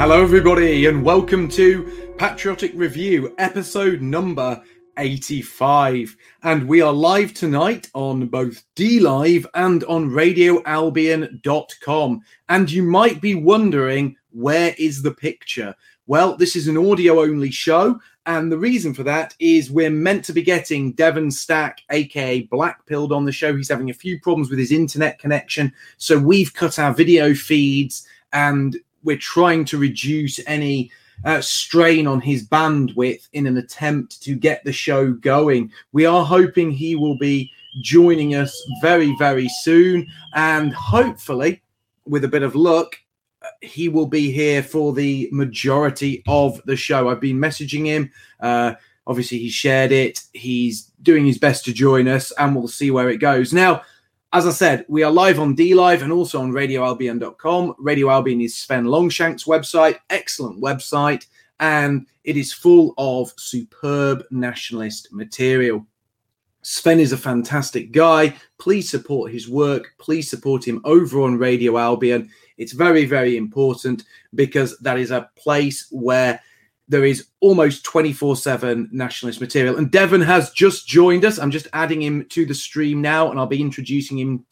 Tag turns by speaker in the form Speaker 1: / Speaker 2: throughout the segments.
Speaker 1: Hello everybody and welcome to Patriotic Review, episode number 85. And we are live tonight on both DLive and on RadioAlbion.com. And you might be wondering, where is the picture? Well, this is an audio-only show, and the reason for that is we're meant to be getting Devon Stack, aka Blackpilled, on the show. He's having a few problems with his internet connection, so we've cut our video feeds and we're trying to reduce any strain on his bandwidth in an attempt to get the show going. We are hoping he will be joining us very, very soon, and hopefully, with a bit of luck, he will be here for the majority of the show. I've been messaging him. Obviously, he shared it. He's doing his best to join us, and we'll see where it goes. Now, as I said, we are live on DLive and also on RadioAlbion.com. Radio Albion is Sven Longshank's website, excellent website, and it is full of superb nationalist material. Sven is a fantastic guy. Please support his work. Please support him over on Radio Albion. It's very, very important because that is a place where there is almost 24/7 nationalist material. And Devon has just joined us. I'm just adding him to the stream now, and I'll be introducing him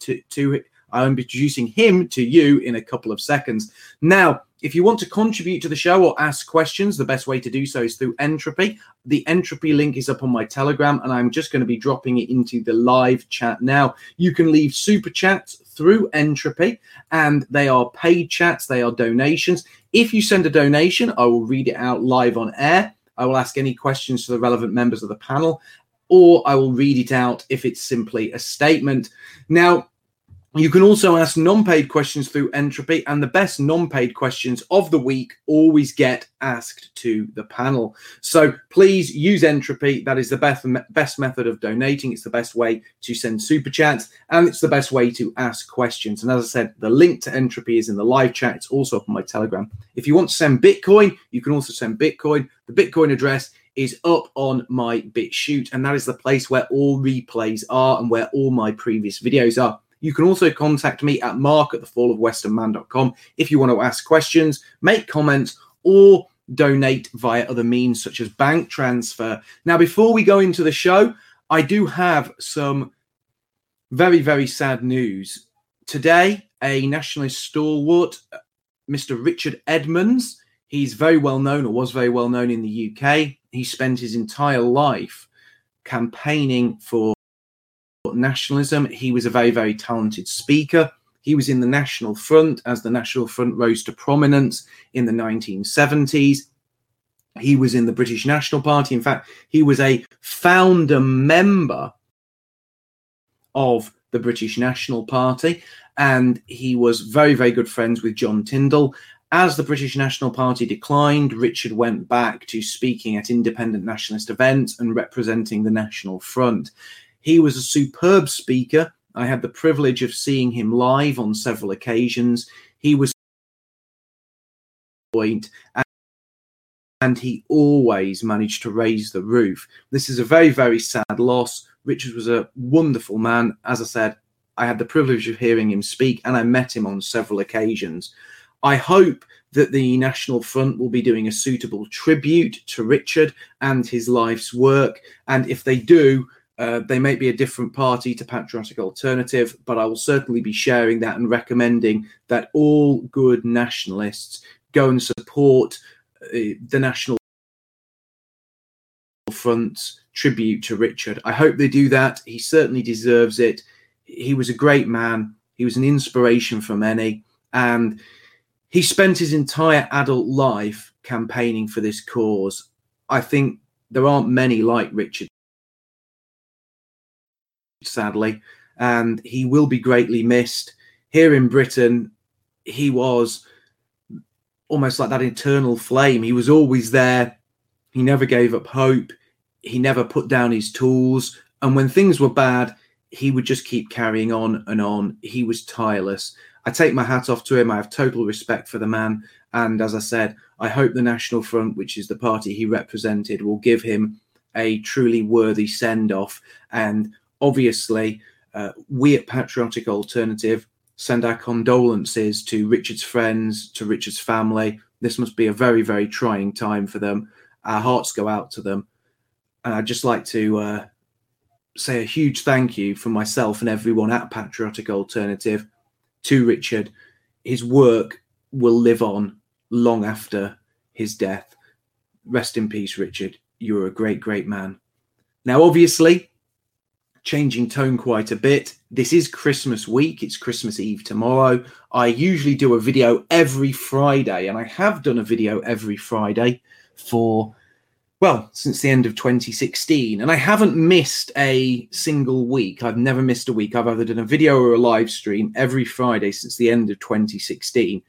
Speaker 1: I'll be introducing him to you in a couple of seconds. Now, if you want to contribute to the show or ask questions, the best way to do so is through Entropy. The Entropy link is up on my Telegram, and I'm just going to be dropping it into the live chat now. You can leave super chats through Entropy, and they are paid chats, they are donations. If you send a donation, I will read it out live on air. I will ask any questions to the relevant members of the panel, or I will read it out if it's simply a statement. Now, you can also ask non-paid questions through Entropy, and the best non-paid questions of the week always get asked to the panel. So please use Entropy. That is the best method of donating. It's the best way to send super chats, and it's the best way to ask questions. And as I said, the link to Entropy is in the live chat. It's also up on my Telegram. If you want to send Bitcoin, you can also send Bitcoin. The Bitcoin address is up on my BitChute, and that is the place where all replays are and where all my previous videos are. You can also contact me at mark@thefallofwesternman.com if you want to ask questions, make comments, or donate via other means such as bank transfer. Now, before we go into the show, I do have some very, very sad news. Today, a nationalist stalwart, Mr. Richard Edmonds, he's very well known, or was very well known in the UK. He spent his entire life campaigning for nationalism. He was a very, very talented speaker. He was in the National Front as the National Front rose to prominence in the 1970s. He was in the British National Party. In fact, he was a founder member of the British National Party, and he was very, very good friends with John Tyndall. As the British National Party declined, Richard went back to speaking at independent nationalist events and representing the National Front. He was a superb speaker. I had the privilege of seeing him live on several occasions. He was point, and he always managed to raise the roof. This is a very, very sad loss. Richard was a wonderful man. As I said, I had the privilege of hearing him speak, and I met him on several occasions. I hope that the National Front will be doing a suitable tribute to Richard and his life's work. And if they do, they may be a different party to Patriotic Alternative, but I will certainly be sharing that and recommending that all good nationalists go and support the National Front's tribute to Richard. I hope they do that. He certainly deserves it. He was a great man. He was an inspiration for many, and he spent his entire adult life campaigning for this cause. I think there aren't many like Richard, sadly, and he will be greatly missed. Here in Britain, he was almost like that eternal flame. He was always there. He never gave up hope. He never put down his tools. And when things were bad, he would just keep carrying on and on. He was tireless. I take my hat off to him. I have total respect for the man. And as I said, I hope the National Front, which is the party he represented, will give him a truly worthy send-off. And obviously, we at Patriotic Alternative send our condolences to Richard's friends, to Richard's family, This must be a very, very trying time for them. Our hearts go out to them. And I'd just like to say a huge thank you from myself and everyone at Patriotic Alternative to Richard. His work will live on long after his death. Rest in peace, Richard. You were a great, great man. Now, obviously, changing tone quite a bit. This is Christmas week. It's Christmas Eve tomorrow. I usually do a video every Friday, and I have done a video every Friday for, well, since the end of 2016. And I haven't missed a single week. I've never missed a week. I've either done a video or a live stream every Friday since the end of 2016.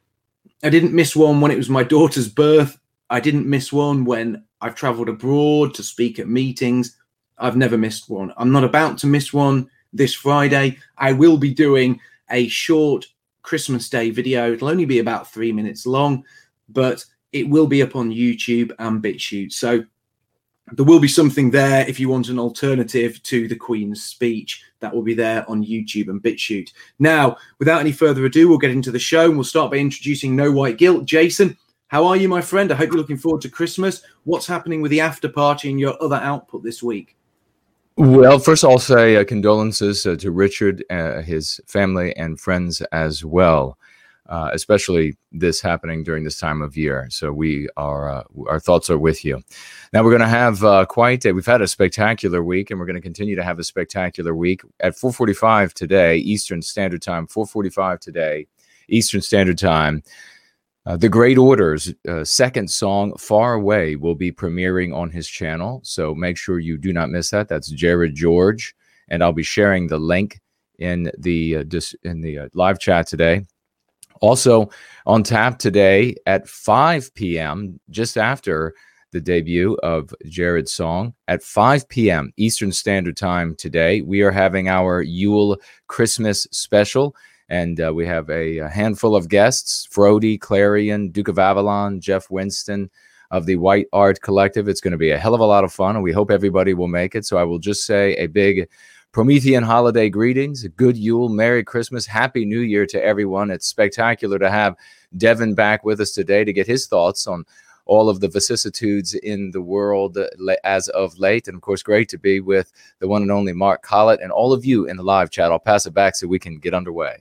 Speaker 1: I didn't miss one when it was my daughter's birth. I didn't miss one when I've traveled abroad to speak at meetings. I've never missed one. I'm not about to miss one this Friday. I will be doing a short Christmas Day video. It'll only be about 3 minutes long, but it will be up on YouTube and BitChute. So there will be something there if you want an alternative to the Queen's speech. That will be there on YouTube and BitChute. Now, without any further ado, we'll get into the show, and we'll start by introducing No White Guilt. Jason, how are you, my friend? I hope you're looking forward to Christmas. What's happening with the after party and your other output this week?
Speaker 2: Well, first I'll say condolences to Richard, his family and friends as well, especially this happening during this time of year. So we are, our thoughts are with you. Now we're going to have we've had a spectacular week, and we're going to continue to have a spectacular week at 4:45 today, Eastern Standard Time, 4:45 today, Eastern Standard Time. The Great Order's second song, Far Away, will be premiering on his channel, so make sure you do not miss that. That's Jared George, and I'll be sharing the link in the live chat today. Also on tap today at 5 p.m., just after the debut of Jared's song, at 5 p.m. Eastern Standard Time today, we are having our Yule Christmas special. And we have a handful of guests: Frody, Clarion, Duke of Avalon, Jeff Winston of the White Art Collective. It's going to be a hell of a lot of fun, and we hope everybody will make it. So I will just say a big Promethean holiday greetings, a good Yule, Merry Christmas, Happy New Year to everyone. It's spectacular to have Devin back with us today to get his thoughts on all of the vicissitudes in the world as of late. And, of course, great to be with the one and only Mark Collett and all of you in the live chat. I'll pass it back so we can get underway.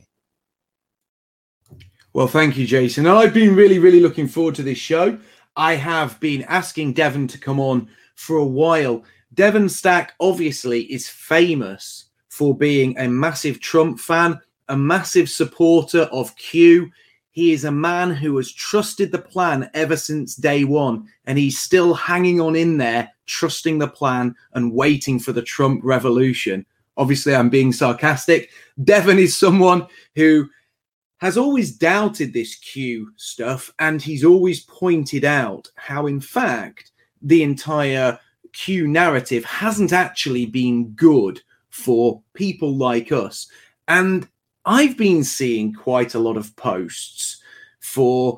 Speaker 1: Well, thank you, Jason. I've been really, really looking forward to this show. I have been asking Devin to come on for a while. Devin Stack obviously is famous for being a massive Trump fan, a massive supporter of Q. He is a man who has trusted the plan ever since day one, and he's still hanging on in there, trusting the plan and waiting for the Trump revolution. Obviously, I'm being sarcastic. Devin is someone who has always doubted this Q stuff, and he's always pointed out how, in fact, the entire Q narrative hasn't actually been good for people like us. And I've been seeing quite a lot of posts for,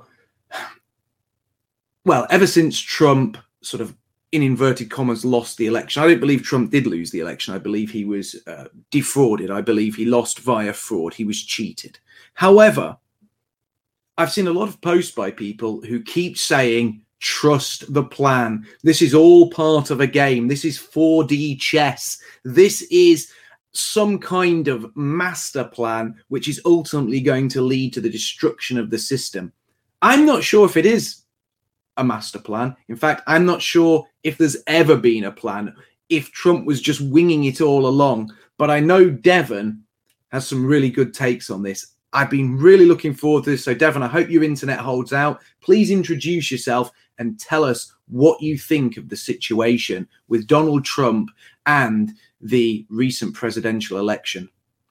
Speaker 1: well, ever since Trump sort of, in inverted commas, lost the election. I don't believe Trump did lose the election. I believe he was defrauded. I believe he lost via fraud. He was cheated. However, I've seen a lot of posts by people who keep saying, trust the plan. This is all part of a game. This is 4D chess. This is some kind of master plan, which is ultimately going to lead to the destruction of the system. I'm not sure if it is a master plan. In fact, I'm not sure if there's ever been a plan, if Trump was just winging it all along. But I know Devin has some really good takes on this. I've been really looking forward to this. So, Devin, I hope your internet holds out. Please introduce yourself and tell us what you think of the situation with Donald Trump and the recent presidential election.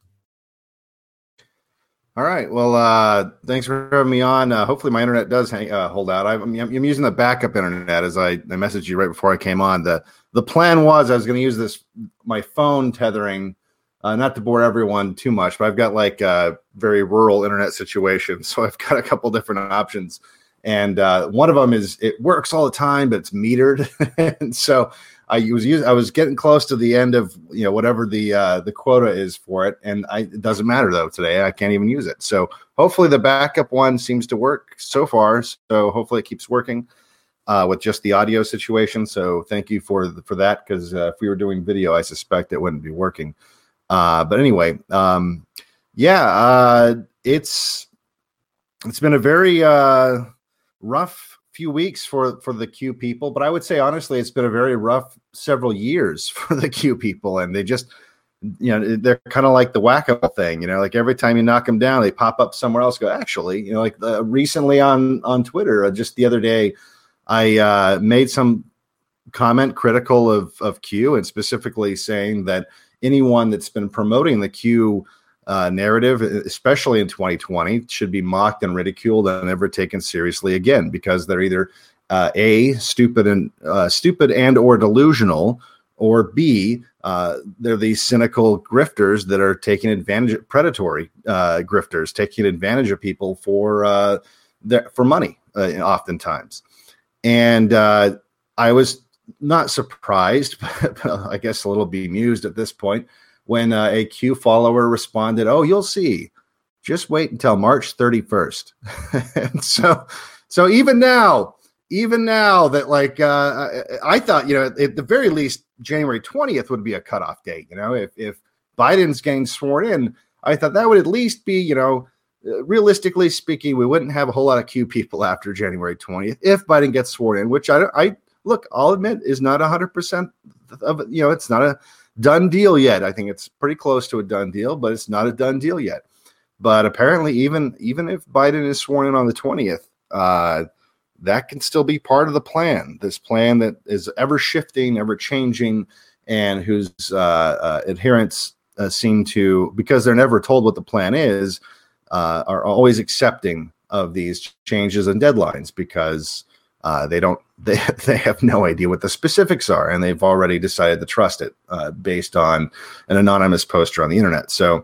Speaker 3: All right. Well, thanks for having me on. Hopefully my internet does hold out. I'm using the backup internet, as I messaged you right before I came on. The plan was I was going to use my phone tethering, not to bore everyone too much, but I've got like a very rural internet situation. So I've got a couple different options. And one of them is it works all the time, but it's metered. And so I was getting close to the end of whatever the quota is for it, and it doesn't matter though today. I can't even use it. So hopefully the backup one seems to work so far. So hopefully it keeps working with just the audio situation. So thank you for that, because if we were doing video, I suspect it wouldn't be working. But anyway, it's been a very rough few weeks for the Q people, but I would say honestly it's been a very rough several years for the Q people, and they just they're kind of like the wacko thing, like every time you knock them down they pop up somewhere else. Go actually, like recently on Twitter, just the other day I made some comment critical of Q, and specifically saying that anyone that's been promoting the Q narrative, especially in 2020, should be mocked and ridiculed and never taken seriously again, because they're either A, stupid and or delusional, or B, they're these cynical grifters that are taking advantage, predatory grifters taking advantage of people for money, oftentimes. And I was not surprised, but I guess a little bemused at this point, when a Q follower responded, "Oh, you'll see. Just wait until March 31st." And so even now that I thought, at the very least, January 20th would be a cutoff date. If Biden's getting sworn in, I thought that would at least be, realistically speaking, we wouldn't have a whole lot of Q people after January 20th if Biden gets sworn in, which I'll admit is not 100% of, it's not a done deal yet. I think it's pretty close to a done deal, but it's not a done deal yet. But apparently, even if Biden is sworn in on the 20th, that can still be part of the plan. This plan that is ever shifting, ever changing, and whose adherents seem to, because they're never told what the plan is, are always accepting of these changes and deadlines, because they have no idea what the specifics are, and they've already decided to trust it based on an anonymous poster on the internet. So,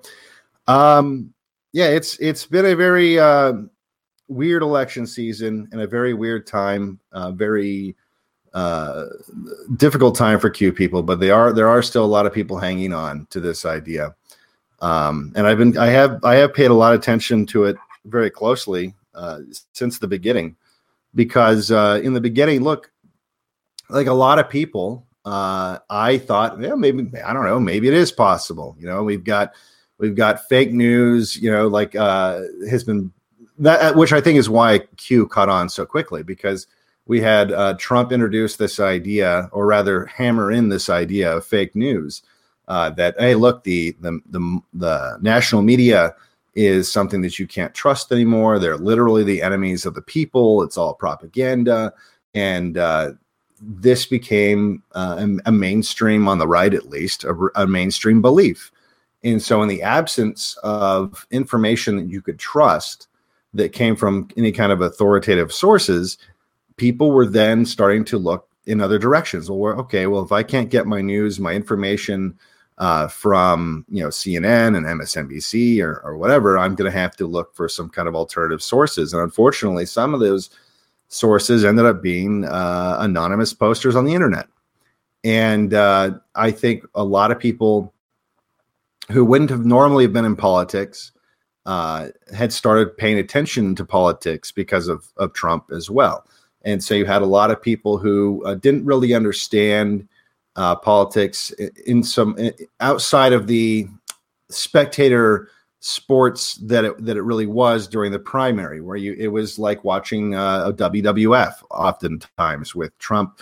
Speaker 3: it's been a very weird election season and a very weird time, very difficult time for Q people. But there are still a lot of people hanging on to this idea, and I have paid a lot of attention to it very closely since the beginning. Because in the beginning, look, like a lot of people, I thought, maybe it is possible. We've got fake news, has been that, which I think is why Q caught on so quickly, because we had Trump introduce this idea, or rather hammer in this idea of fake news, that, hey, look, the national media is something that you can't trust anymore. They're literally the enemies of the people. It's all propaganda. And this became a mainstream, on the right at least, a mainstream belief. And so in the absence of information that you could trust that came from any kind of authoritative sources, people were then starting to look in other directions. Well, if I can't get my news, my information from CNN and MSNBC or whatever, I'm going to have to look for some kind of alternative sources. And unfortunately, some of those sources ended up being anonymous posters on the internet. And I think a lot of people who wouldn't have normally been in politics had started paying attention to politics because of Trump as well. And so you had a lot of people who didn't really understand politics in some outside of the spectator sports that it really was during the primary, where it was like watching a WWF oftentimes, with Trump,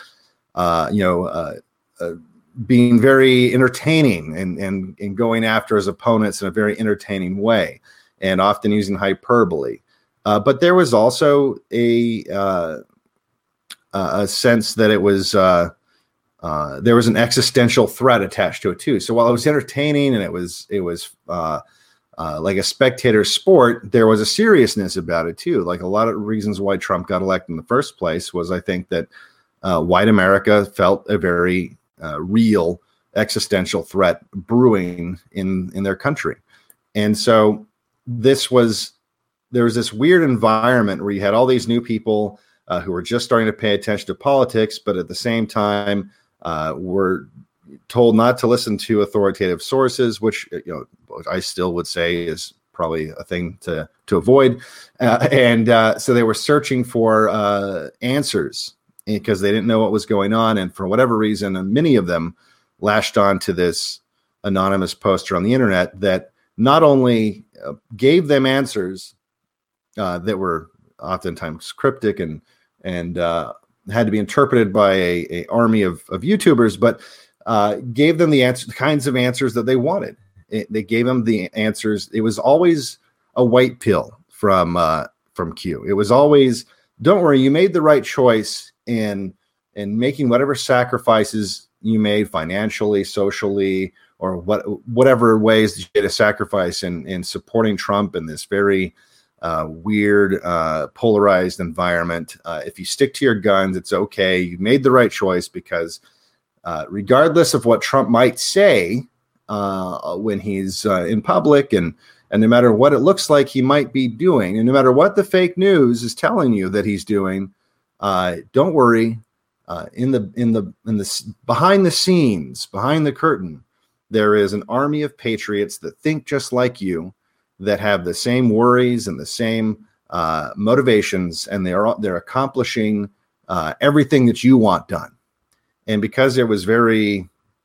Speaker 3: being very entertaining and going after his opponents in a very entertaining way, and often using hyperbole. But there was also a sense that it was. There was an existential threat attached to it too. So while it was entertaining and it was like a spectator sport, there was a seriousness about it too. Like a lot of reasons why Trump got elected in the first place was, I think, that white America felt a very real existential threat brewing in their country. And so there was this weird environment where you had all these new people who were just starting to pay attention to politics, but at the same time, were told not to listen to authoritative sources, which I still would say is probably a thing to avoid. So they were searching for answers because they didn't know what was going on. And for whatever reason, many of them lashed on to this anonymous poster on the internet that not only gave them answers that were oftentimes cryptic and had to be interpreted by a army of YouTubers, but gave them the kinds of answers that they wanted. They gave them the answers. It was always a white pill from Q. It was always, don't worry, you made the right choice in making whatever sacrifices you made financially, socially, or whatever ways you made a sacrifice in supporting Trump in this very weird, polarized environment. If you stick to your guns, it's okay. You made the right choice because regardless of what Trump might say when he's in public, and no matter what it looks like he might be doing, and no matter what the fake news is telling you that he's doing, don't worry. In the behind the scenes, behind the curtain, there is an army of patriots that think just like you, that have the same worries and the same motivations, and they're accomplishing everything that you want done. And because it was very,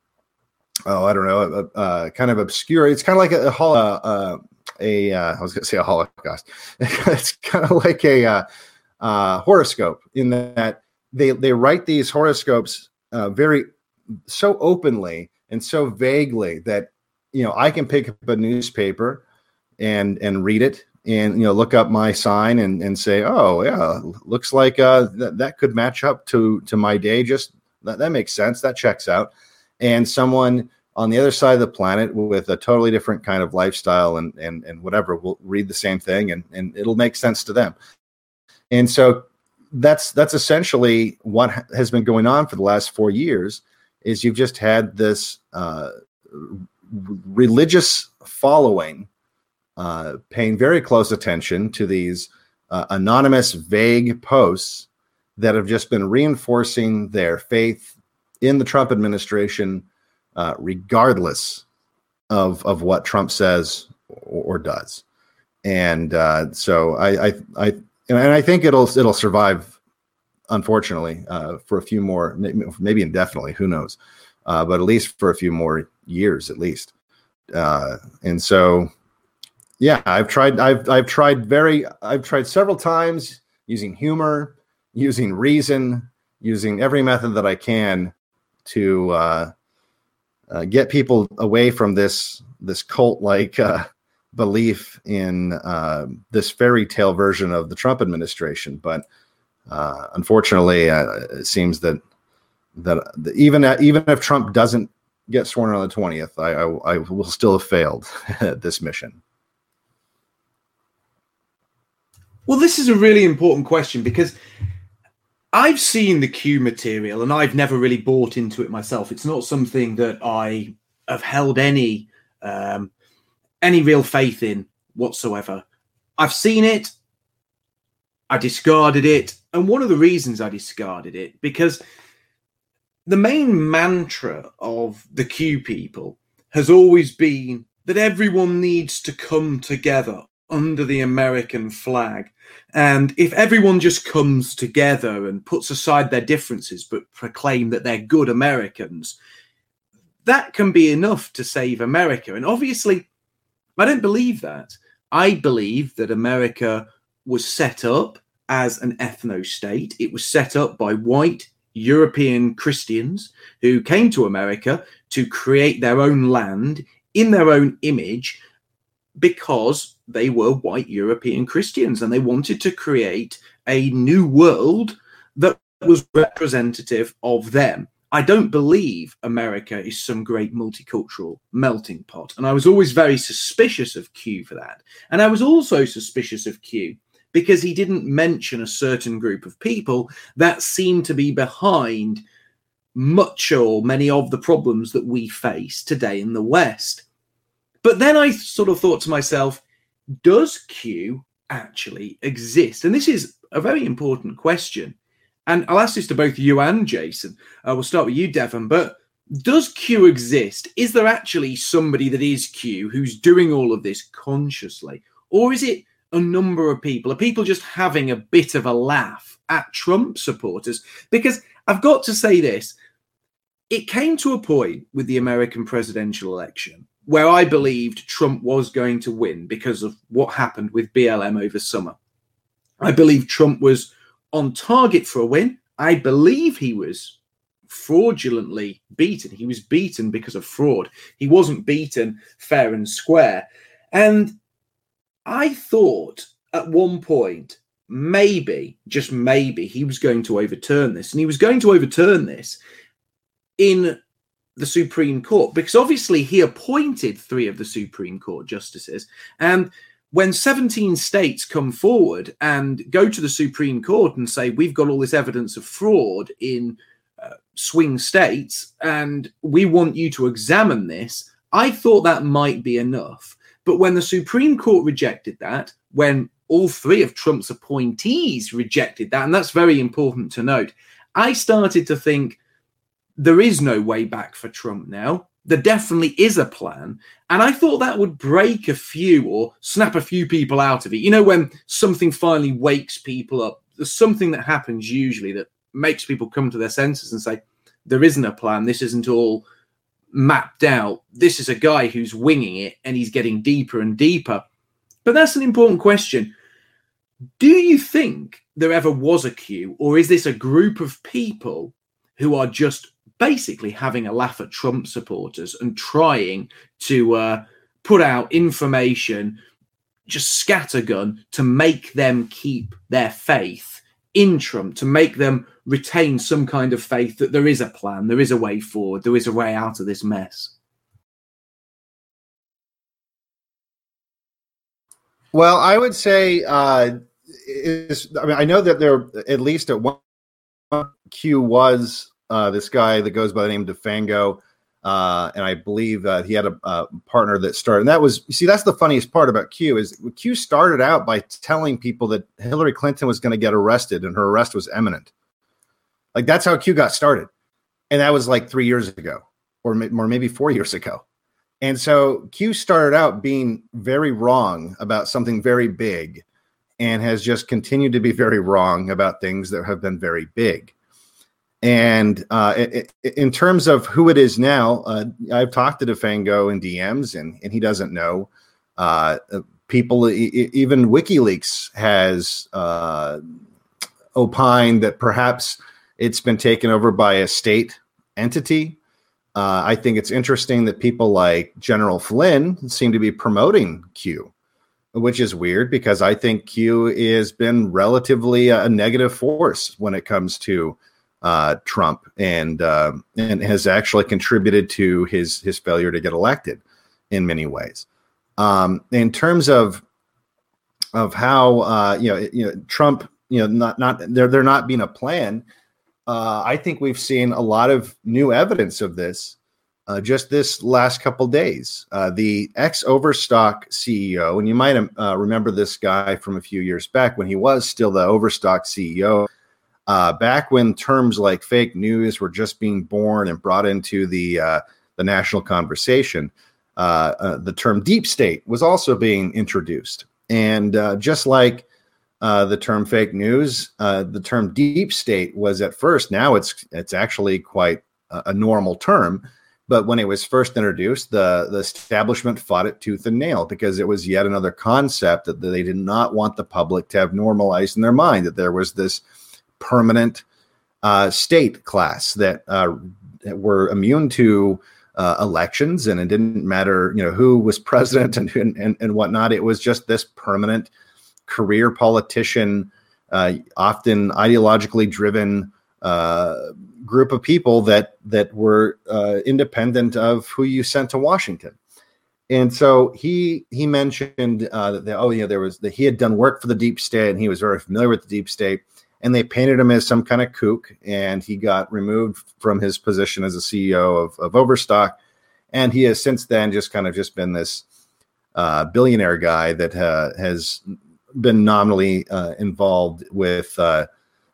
Speaker 3: kind of obscure. It's kind of like I was going to say a Holocaust. It's kind of like a horoscope in that they write these horoscopes so openly and so vaguely that I can pick up a newspaper and read it and look up my sign and say, oh yeah, looks like that could match up to my day. Just that makes sense. That checks out. And someone on the other side of the planet with a totally different kind of lifestyle and whatever will read the same thing and it'll make sense to them. And so that's essentially what has been going on for the last 4 years. Is you've just had this religious following paying very close attention to these anonymous, vague posts that have just been reinforcing their faith in the Trump administration, regardless of what Trump says or does. And so I think it'll survive, unfortunately, for a few more, maybe indefinitely, who knows, but at least for a few more years, at least. And so, yeah, I've tried several times using humor, using reason, using every method that I can to get people away from this cult-like belief in this fairy tale version of the Trump administration. But unfortunately, it seems that even if Trump doesn't get sworn on the 20th, I will still have failed at this mission.
Speaker 1: Well, this is a really important question because I've seen the Q material and I've never really bought into it myself. It's not something that I have held any real faith in whatsoever. I've seen it, I discarded it, and one of the reasons I discarded it, because the main mantra of the Q people has always been that everyone needs to come together under the American flag. And if everyone just comes together and puts aside their differences but proclaim that they're good Americans, that can be enough to save America. And obviously, I don't believe that. I believe that America was set up as an ethno-state. It was set up by white European Christians who came to America to create their own land in their own image because they were white European Christians and they wanted to create a new world that was representative of them. I don't believe America is some great multicultural melting pot. And I was always very suspicious of Q for that. And I was also suspicious of Q because he didn't mention a certain group of people that seemed to be behind much or many of the problems that we face today in the West. But then I sort of thought to myself, does Q actually exist? And this is a very important question. And I'll ask this to both you and Jason. We'll start with you, Devon. But does Q exist? Is there actually somebody that is Q who's doing all of this consciously? Or is it a number of people? Are people just having a bit of a laugh at Trump supporters? Because I've got to say this. It came to a point with the American presidential election where I believed Trump was going to win because of what happened with BLM over summer. I believe Trump was on target for a win. I believe he was fraudulently beaten. He was beaten because of fraud. He wasn't beaten fair and square. And I thought at one point, maybe, just maybe, he was going to overturn this. And he was going to overturn this in the Supreme Court, because obviously he appointed 3 of the Supreme Court justices. And when 17 states come forward and go to the Supreme Court and say, we've got all this evidence of fraud in swing states, and we want you to examine this, I thought that might be enough. But when the Supreme Court rejected that, when all 3 of Trump's appointees rejected that, and that's very important to note, I started to think, there is no way back for Trump now. There definitely is a plan. And I thought that would break a few or snap a few people out of it. You know, when something finally wakes people up, there's something that happens usually that makes people come to their senses and say, there isn't a plan. This isn't all mapped out. This is a guy who's winging it and he's getting deeper and deeper. But that's an important question. Do you think there ever was a Q, or is this a group of people who are just basically having a laugh at Trump supporters and trying to put out information, just scattergun, to make them keep their faith in Trump, to make them retain some kind of faith that there is a plan, there is a way forward, there is a way out of this mess?
Speaker 3: Well, I would say, I know that there, at least at one, Q was this guy that goes by the name of DeFango, and I believe he had a partner that started. And that was, you see, that's the funniest part about Q, is Q started out by telling people that Hillary Clinton was going to get arrested and her arrest was imminent. Like, that's how Q got started. And that was like 3 years ago, or maybe 4 years ago. And so Q started out being very wrong about something very big, and has just continued to be very wrong about things that have been very big. And in terms of who it is now, I've talked to DeFango in DMs, and he doesn't know. People, even WikiLeaks has opined that perhaps it's been taken over by a state entity. I think it's interesting that people like General Flynn seem to be promoting Q, which is weird, because I think Q has been relatively a negative force when it comes to Trump, and has actually contributed to his failure to get elected in many ways. In terms of how Trump, not there not being a plan, I think we've seen a lot of new evidence of this just this last couple days. The ex-Overstock CEO, and you might remember this guy from a few years back when he was still the Overstock CEO. Back when terms like fake news were just being born and brought into the national conversation, the term deep state was also being introduced. And just like the term fake news, the term deep state was at first, now it's actually quite a normal term. But when it was first introduced, the establishment fought it tooth and nail, because it was yet another concept that they did not want the public to have normalized in their mind, that there was this permanent state class that were immune to elections, and it didn't matter, who was president and whatnot. It was just this permanent career politician, often ideologically driven group of people that were independent of who you sent to Washington. And so he mentioned that he had done work for the deep state, and he was very familiar with the deep state. And they painted him as some kind of kook, and he got removed from his position as a CEO of Overstock. And he has since then just been this billionaire guy that has been nominally involved with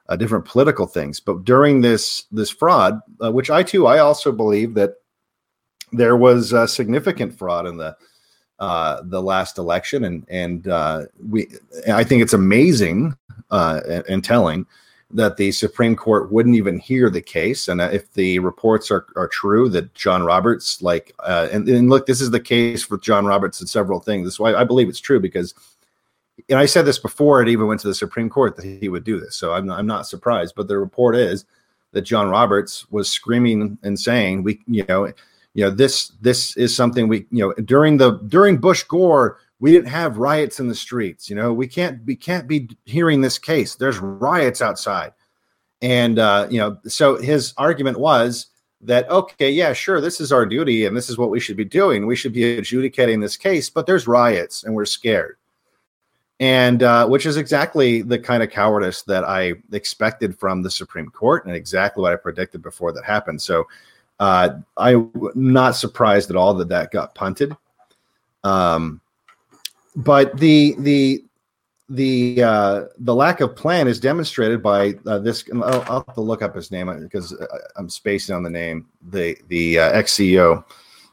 Speaker 3: different political things. But during this fraud, which I also believe that there was significant fraud in the last election, and I think it's amazing and telling that the Supreme Court wouldn't even hear the case. And if the reports are true that John Roberts, and look, this is the case for John Roberts and several things. This is why I believe it's true, because, and I said this before it even went to the Supreme Court that he would do this. So I'm not surprised. But the report is that John Roberts was screaming and saying, this is something during Bush Gore, we didn't have riots in the streets. We can't be hearing this case. There's riots outside. And, so his argument was that, okay, yeah, sure, this is our duty and this is what we should be doing. We should be adjudicating this case, but there's riots and we're scared. And which is exactly the kind of cowardice that I expected from the Supreme Court and exactly what I predicted before that happened. So I'm not surprised at all that got punted. But the lack of plan is demonstrated by this. I'll have to look up his name because I'm spacing on the name. The ex-CEO,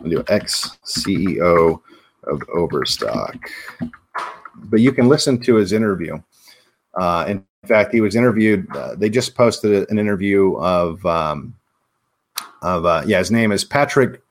Speaker 3: ex-CEO of Overstock. But you can listen to his interview. In fact, he was interviewed. They just posted an interview of his name is Patrick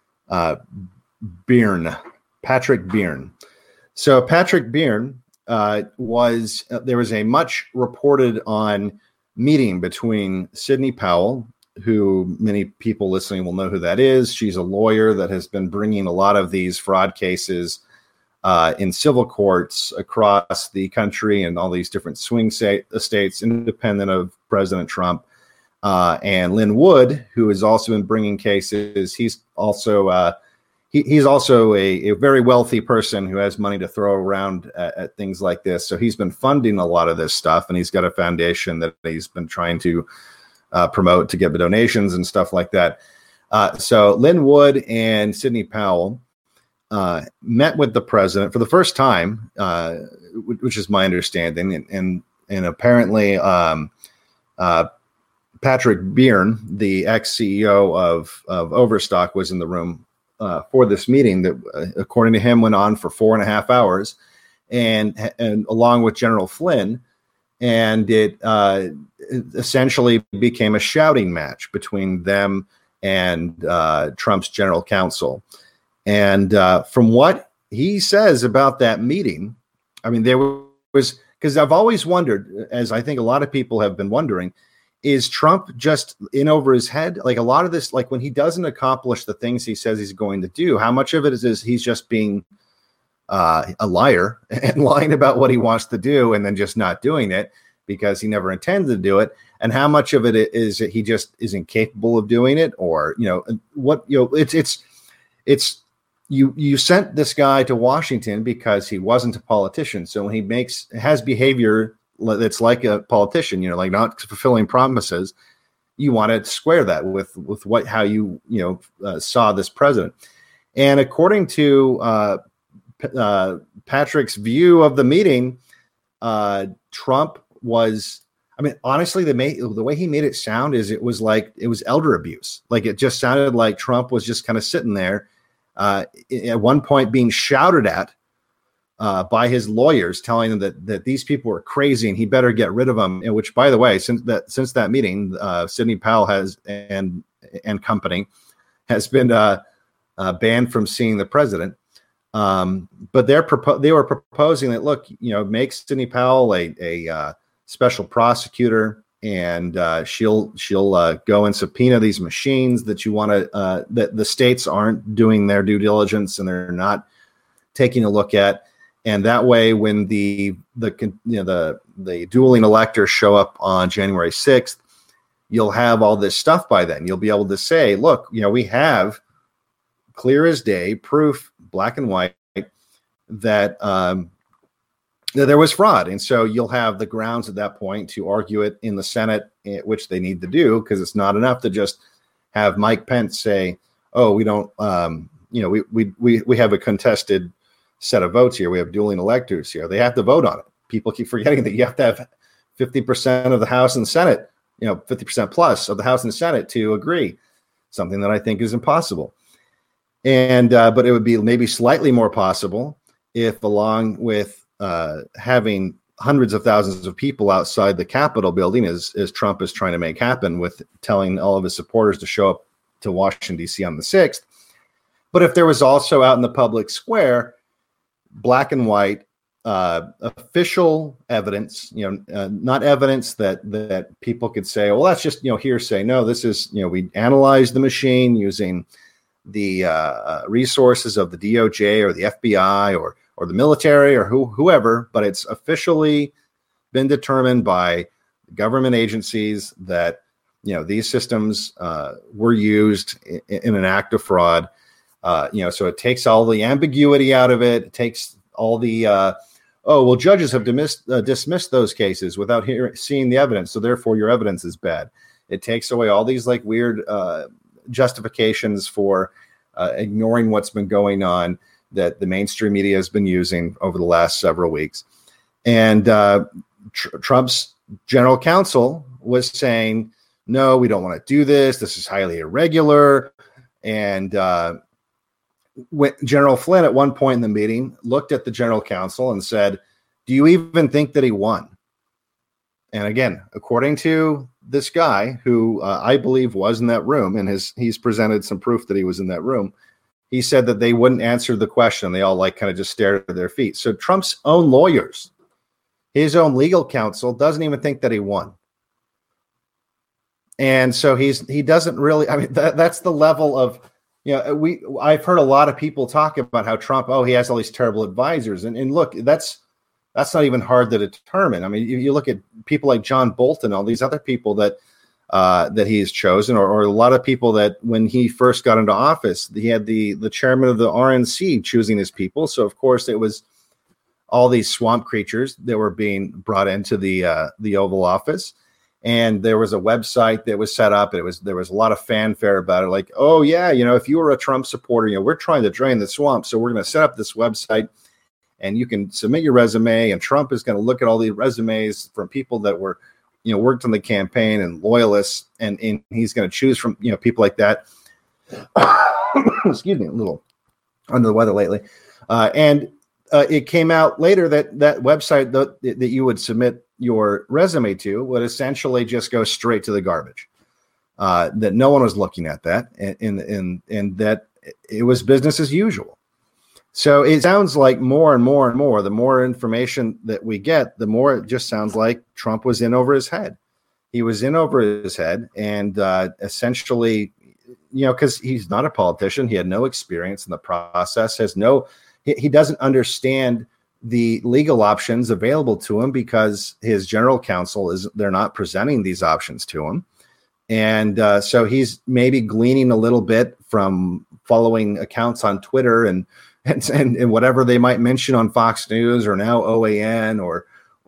Speaker 3: Byrne. Patrick Byrne. So Patrick Byrne there was a much reported on meeting between Sidney Powell, who many people listening will know who that is. She's a lawyer that has been bringing a lot of these fraud cases in civil courts across the country and all these different swing states, independent of President Trump. And Lin Wood, who has also been bringing cases. He's also he's also a very wealthy person who has money to throw around at things like this. So he's been funding a lot of this stuff, and he's got a foundation that he's been trying to promote to get the donations and stuff like that. So Lin Wood and Sidney Powell met with the president for the first time, which is my understanding, and apparently Patrick Byrne, the ex-CEO of Overstock, was in the room for this meeting that, according to him, went on for 4.5 hours, and along with General Flynn, and it essentially became a shouting match between them and Trump's general counsel. And from what he says about that meeting, I mean, there was, because I've always wondered, as I think a lot of people have been wondering, is Trump just in over his head? Like a lot of this, like when he doesn't accomplish the things he says he's going to do, how much of it is he's just being a liar and lying about what he wants to do and then just not doing it because he never intended to do it? And how much of it is that he just is incapable of doing it? Or, it's you sent this guy to Washington because he wasn't a politician. So when he has behavior that's like a politician, like not fulfilling promises, you want to square that with how you saw this president. And according to Patrick's view of the meeting, Trump was, I mean, honestly, the way he made it sound is it was elder abuse. Like it just sounded like Trump was just kind of sitting there at one point being shouted at by his lawyers, telling him that these people were crazy and he better get rid of them. And which, by the way, since that meeting, Sidney Powell and company has been banned from seeing the president. But they were proposing that, look, make Sidney Powell a special prosecutor, and she'll go and subpoena these machines that you want to that the states aren't doing their due diligence and they're not taking a look at. And that way, when the dueling electors show up on January 6th, you'll have all this stuff by then. You'll be able to say, look, we have clear as day proof, black and white, that there was fraud. And so you'll have the grounds at that point to argue it in the Senate, which they need to do, because it's not enough to just have Mike Pence say, oh, we don't, we have a contested set of votes here. We have dueling electors here. They have to vote on it. People keep forgetting that you have to have 50% of the House and Senate, 50% plus of the House and Senate to agree, something that I think is impossible. And but it would be maybe slightly more possible if, along with having hundreds of thousands of people outside the Capitol building, as Trump is trying to make happen with telling all of his supporters to show up to Washington, D.C. on the 6th. But if there was also out in the public square, black and white, official evidence, not evidence that people could say, well, that's just, hearsay. No, this is, we analyzed the machine using the resources of the DOJ or the FBI or the military or whoever, but it's officially been determined by government agencies that, these systems were used in an act of fraud. So it takes all the ambiguity out of it. It takes all the, judges have dismissed those cases without seeing the evidence. So therefore your evidence is bad. It takes away all these like weird justifications for ignoring what's been going on that the mainstream media has been using over the last several weeks. And Trump's general counsel was saying, no, we don't want to do this. This is highly irregular. And General Flynn at one point in the meeting looked at the general counsel and said, do you even think that he won? And again, according to this guy who I believe was in that room, and he's presented some proof that he was in that room, he said that they wouldn't answer the question. They all kind of just stared at their feet. So Trump's own lawyers, his own legal counsel, doesn't even think that he won. And so he doesn't really, that's the level of, I've heard a lot of people talk about how Trump, he has all these terrible advisors. And look, that's not even hard to determine. I mean, you look at people like John Bolton, all these other people that he has chosen, or a lot of people that when he first got into office, he had the chairman of the RNC choosing his people. So of course it was all these swamp creatures that were being brought into the Oval Office. And there was a website that was set up. There was a lot of fanfare about it. Like, oh yeah, if you were a Trump supporter, we're trying to drain the swamp. So we're going to set up this website and you can submit your resume, and Trump is going to look at all the resumes from people that were, worked on the campaign and loyalists. And he's going to choose from, people like that. Excuse me, a little under the weather lately. And it came out later that website that you would submit your resume to would essentially just go straight to the garbage. That no one was looking at that, and that it was business as usual. So it sounds like more and more and more, the more information that we get, the more it just sounds like Trump was in over his head. He was in over his head, and essentially, because he's not a politician, he had no experience in the process, he doesn't understand the legal options available to him because his general counsel they're not presenting these options to him. And so he's maybe gleaning a little bit from following accounts on Twitter and whatever they might mention on Fox News or now OAN or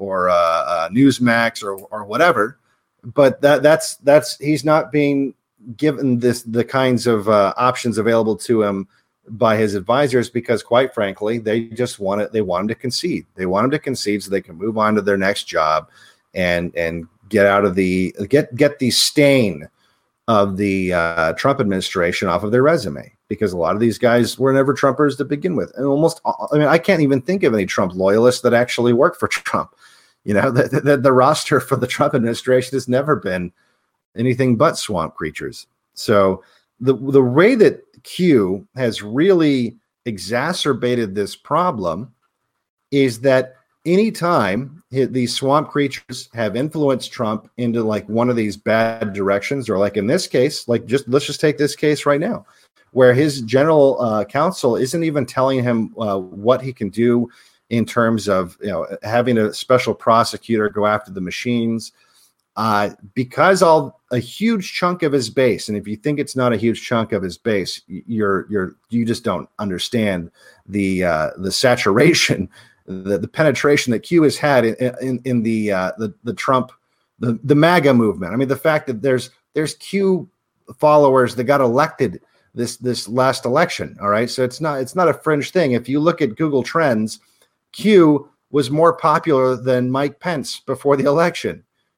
Speaker 3: Newsmax or whatever. But that's he's not being given the kinds of options available to him by his advisors, because quite frankly, they want him to concede. They want him to concede so they can move on to their next job and get out of get the stain of the Trump administration off of their resume, because a lot of these guys were never Trumpers to begin with. And I can't even think of any Trump loyalists that actually work for Trump. The roster for the Trump administration has never been anything but swamp creatures. So the way that Q has really exacerbated this problem is that anytime these swamp creatures have influenced Trump into like one of these bad directions, or like in this case, let's just take this case right now, where his general counsel isn't even telling him what he can do in terms of having a special prosecutor go after the machines. Because a huge chunk of his base, and if you think it's not a huge chunk of his base, you just don't understand the saturation, the penetration that Q has had in the Trump, the MAGA movement. I mean, the fact that there's Q followers that got elected this last election. All right, so it's not a fringe thing. If you look at Google Trends, Q was more popular than Mike Pence before the election.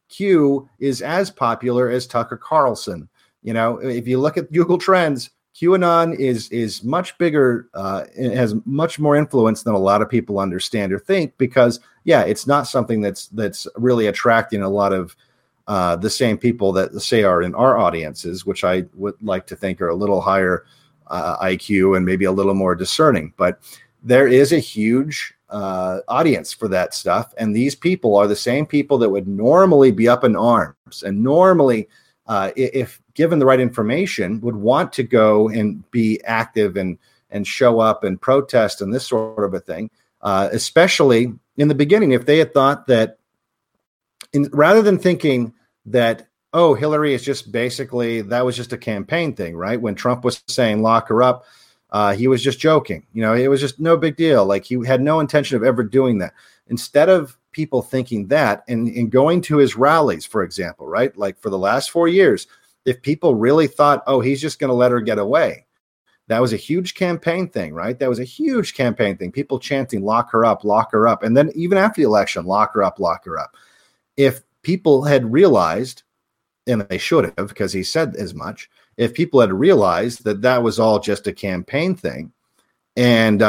Speaker 3: Q is as popular as Tucker Carlson. You know, if you look at Google Trends, QAnon is much bigger, it has much more influence than a lot of people understand or think, because it's not something that's really attracting a lot of the same people that say are in our audiences, which I would like to think are a little higher IQ and maybe a little more discerning. But there is a huge audience for that stuff, and these people are the same people that would normally be up in arms and normally, if given the right information, would want to go and be active and show up and protest and this sort of a thing, especially in the beginning. If they had thought that, rather than thinking that, oh, Hillary is just basically, that was just a campaign thing, right? When Trump was saying lock her up, he was just joking. You know, it was just no big deal. Like, he had no intention of ever doing that. Instead of people thinking that and going to his rallies, for example, right? Like, for the last 4 years, if people really thought, oh, he's just going to let her get away, that was a huge campaign thing, right? That was a huge campaign thing. People chanting, lock her up, lock her up. And then even after the election, lock her up, lock her up. If people had realized, and they should have, because he said as much, if people had realized that that was all just a campaign thing and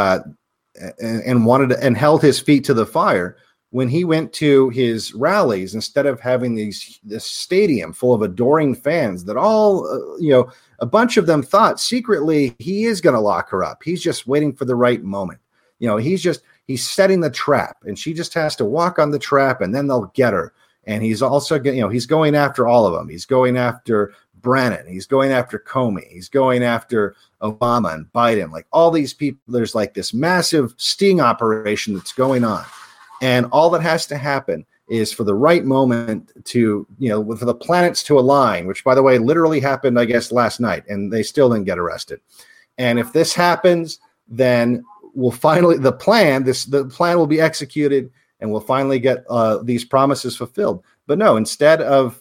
Speaker 3: wanted to, and held his feet to the fire, when he went to his rallies, instead of having this stadium full of adoring fans that all, a bunch of them thought secretly he is going to lock her up. He's just waiting for the right moment. You know, he's setting the trap, and she just has to walk on the trap, and then they'll get her. And he's also, he's going after all of them. He's going after Brennan. He's going after Comey. He's going after Obama and Biden. Like, all these people, there's like this massive sting operation that's going on. And all that has to happen is for the right moment to, for the planets to align, which, by the way, literally happened, I guess, last night, and they still didn't get arrested. And if this happens, then we'll finally, the plan will be executed, and we'll finally get these promises fulfilled. But no, instead of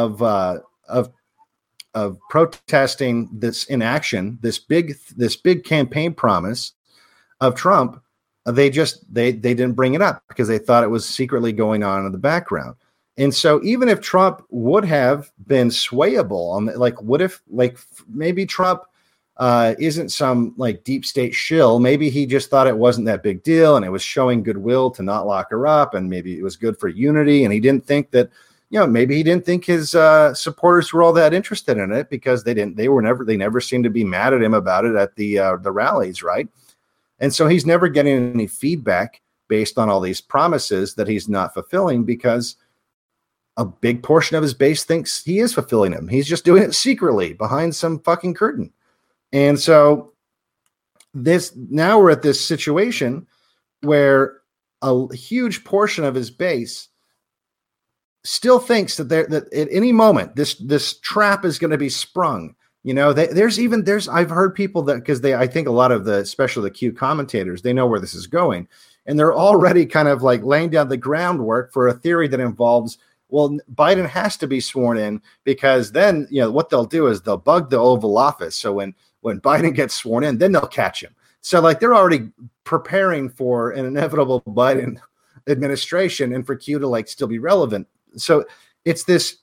Speaker 3: protesting this inaction, this big campaign promise of Trump, they didn't bring it up because they thought it was secretly going on in the background. And so even if Trump would have been swayable on, maybe Trump isn't some like deep state shill. Maybe he just thought it wasn't that big deal, and it was showing goodwill to not lock her up, and maybe it was good for unity. And he didn't think that, maybe he didn't think his supporters were all that interested in it, because they never seemed to be mad at him about it at the rallies, right? And so he's never getting any feedback based on all these promises that he's not fulfilling, because a big portion of his base thinks he is fulfilling them. He's just doing it secretly behind some fucking curtain. And so now we're at this situation where a huge portion of his base still thinks that at any moment this trap is going to be sprung. I've heard people that, because I think a lot of especially the Q commentators, they know where this is going, and they're already kind of like laying down the groundwork for a theory that involves, well, Biden has to be sworn in, because then, what they'll do is they'll bug the Oval Office. So when Biden gets sworn in, then they'll catch him. So like, they're already preparing for an inevitable Biden administration and for Q to like still be relevant. So it's this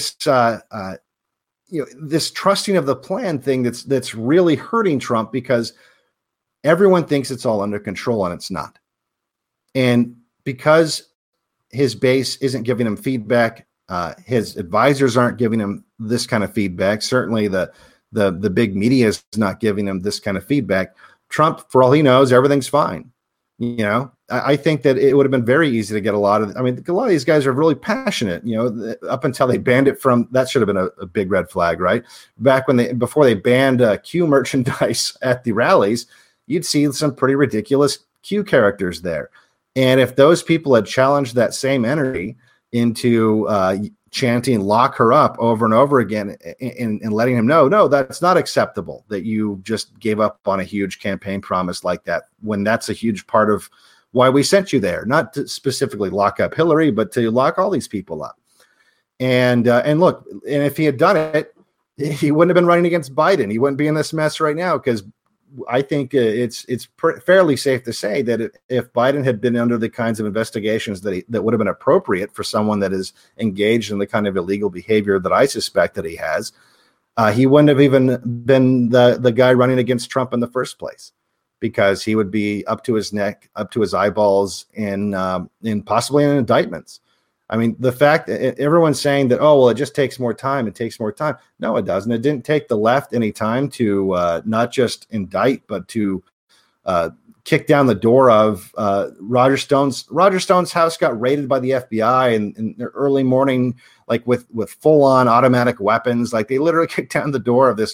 Speaker 3: trusting of the plan thing that's really hurting Trump, because everyone thinks it's all under control, and it's not. And because his base isn't giving him feedback, his advisors aren't giving him this kind of feedback. Certainly the big media is not giving him this kind of feedback. Trump, for all he knows, everything's fine. I think that it would have been very easy to get a lot of these guys are really passionate, up until they banned it from, that should have been a big red flag, right? Back before they banned Q merchandise at the rallies, you'd see some pretty ridiculous Q characters there. And if those people had challenged that same energy into chanting "lock her up" over and over again, and letting him know, no, that's not acceptable, that you just gave up on a huge campaign promise like that, when that's a huge part of why we sent you there, not to specifically lock up Hillary, but to lock all these people up. And look, and if he had done it, he wouldn't have been running against Biden. He wouldn't be in this mess right now, because I think it's fairly safe to say that if Biden had been under the kinds of investigations that would have been appropriate for someone that is engaged in the kind of illegal behavior that I suspect that he has, he wouldn't have even been the guy running against Trump in the first place, because he would be up to his neck, up to his eyeballs in possibly in indictments. I mean, the fact that everyone's saying that, oh, well, it just takes more time. It takes more time. No, it doesn't. It didn't take the left any time to not just indict, but to kick down the door of Roger Stone's. Roger Stone's house got raided by the FBI in the early morning, like with full on automatic weapons. Like they literally kicked down the door of this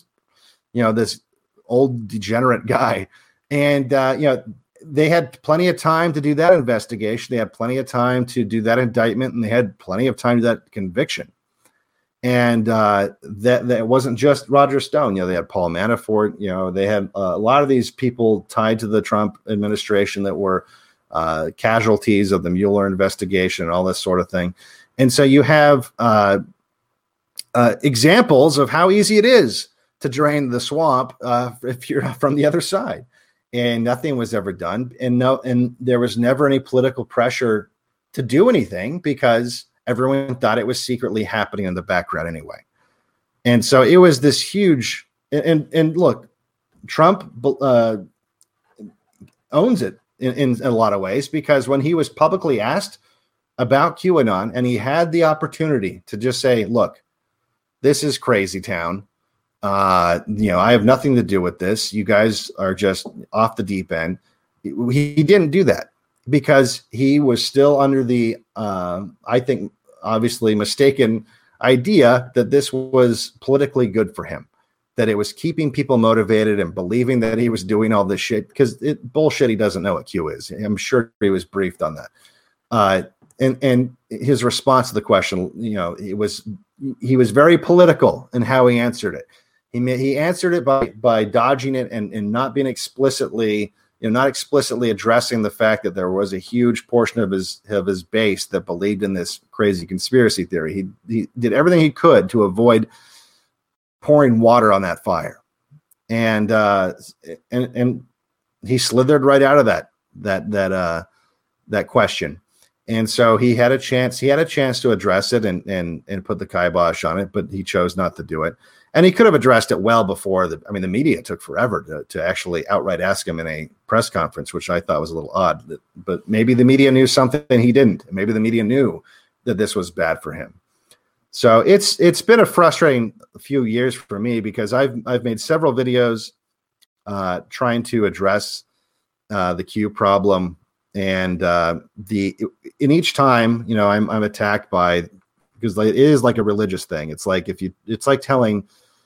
Speaker 3: old degenerate guy. And, they had plenty of time to do that investigation. They had plenty of time to do that indictment, and they had plenty of time to do that conviction. And that wasn't just Roger Stone. They had Paul Manafort. They had a lot of these people tied to the Trump administration that were casualties of the Mueller investigation and all this sort of thing. And so you have examples of how easy it is to drain the swamp if you're from the other side. And nothing was ever done. And there was never any political pressure to do anything, because everyone thought it was secretly happening in the background anyway. And so it was this huge, and look, Trump owns it in a lot of ways, because when he was publicly asked about QAnon, and he had the opportunity to just say, look, this is crazy town. I have nothing to do with this. You guys are just off the deep end. He didn't do that, because he was still under the, I think, obviously mistaken idea that this was politically good for him, that it was keeping people motivated and believing that he was doing all this shit, because bullshit. He doesn't know what Q is. I'm sure he was briefed on that. And his response to the question, he was very political in how he answered it. He answered it by dodging it and not being explicitly, not explicitly addressing the fact that there was a huge portion of his base that believed in this crazy conspiracy theory. He did everything he could to avoid pouring water on that fire, and he slithered right out of that question. And so he had a chance. He had a chance to address it and put the kibosh on it, but he chose not to do it. And he could have addressed it well before the media took forever to actually outright ask him in a press conference, which I thought was a little odd. But maybe the media knew something he didn't. Maybe the media knew that this was bad for him. So it's been a frustrating few years for me, because I've made several videos trying to address the Q problem, and in each time, I'm attacked by, because it is like a religious thing. It's like it's like telling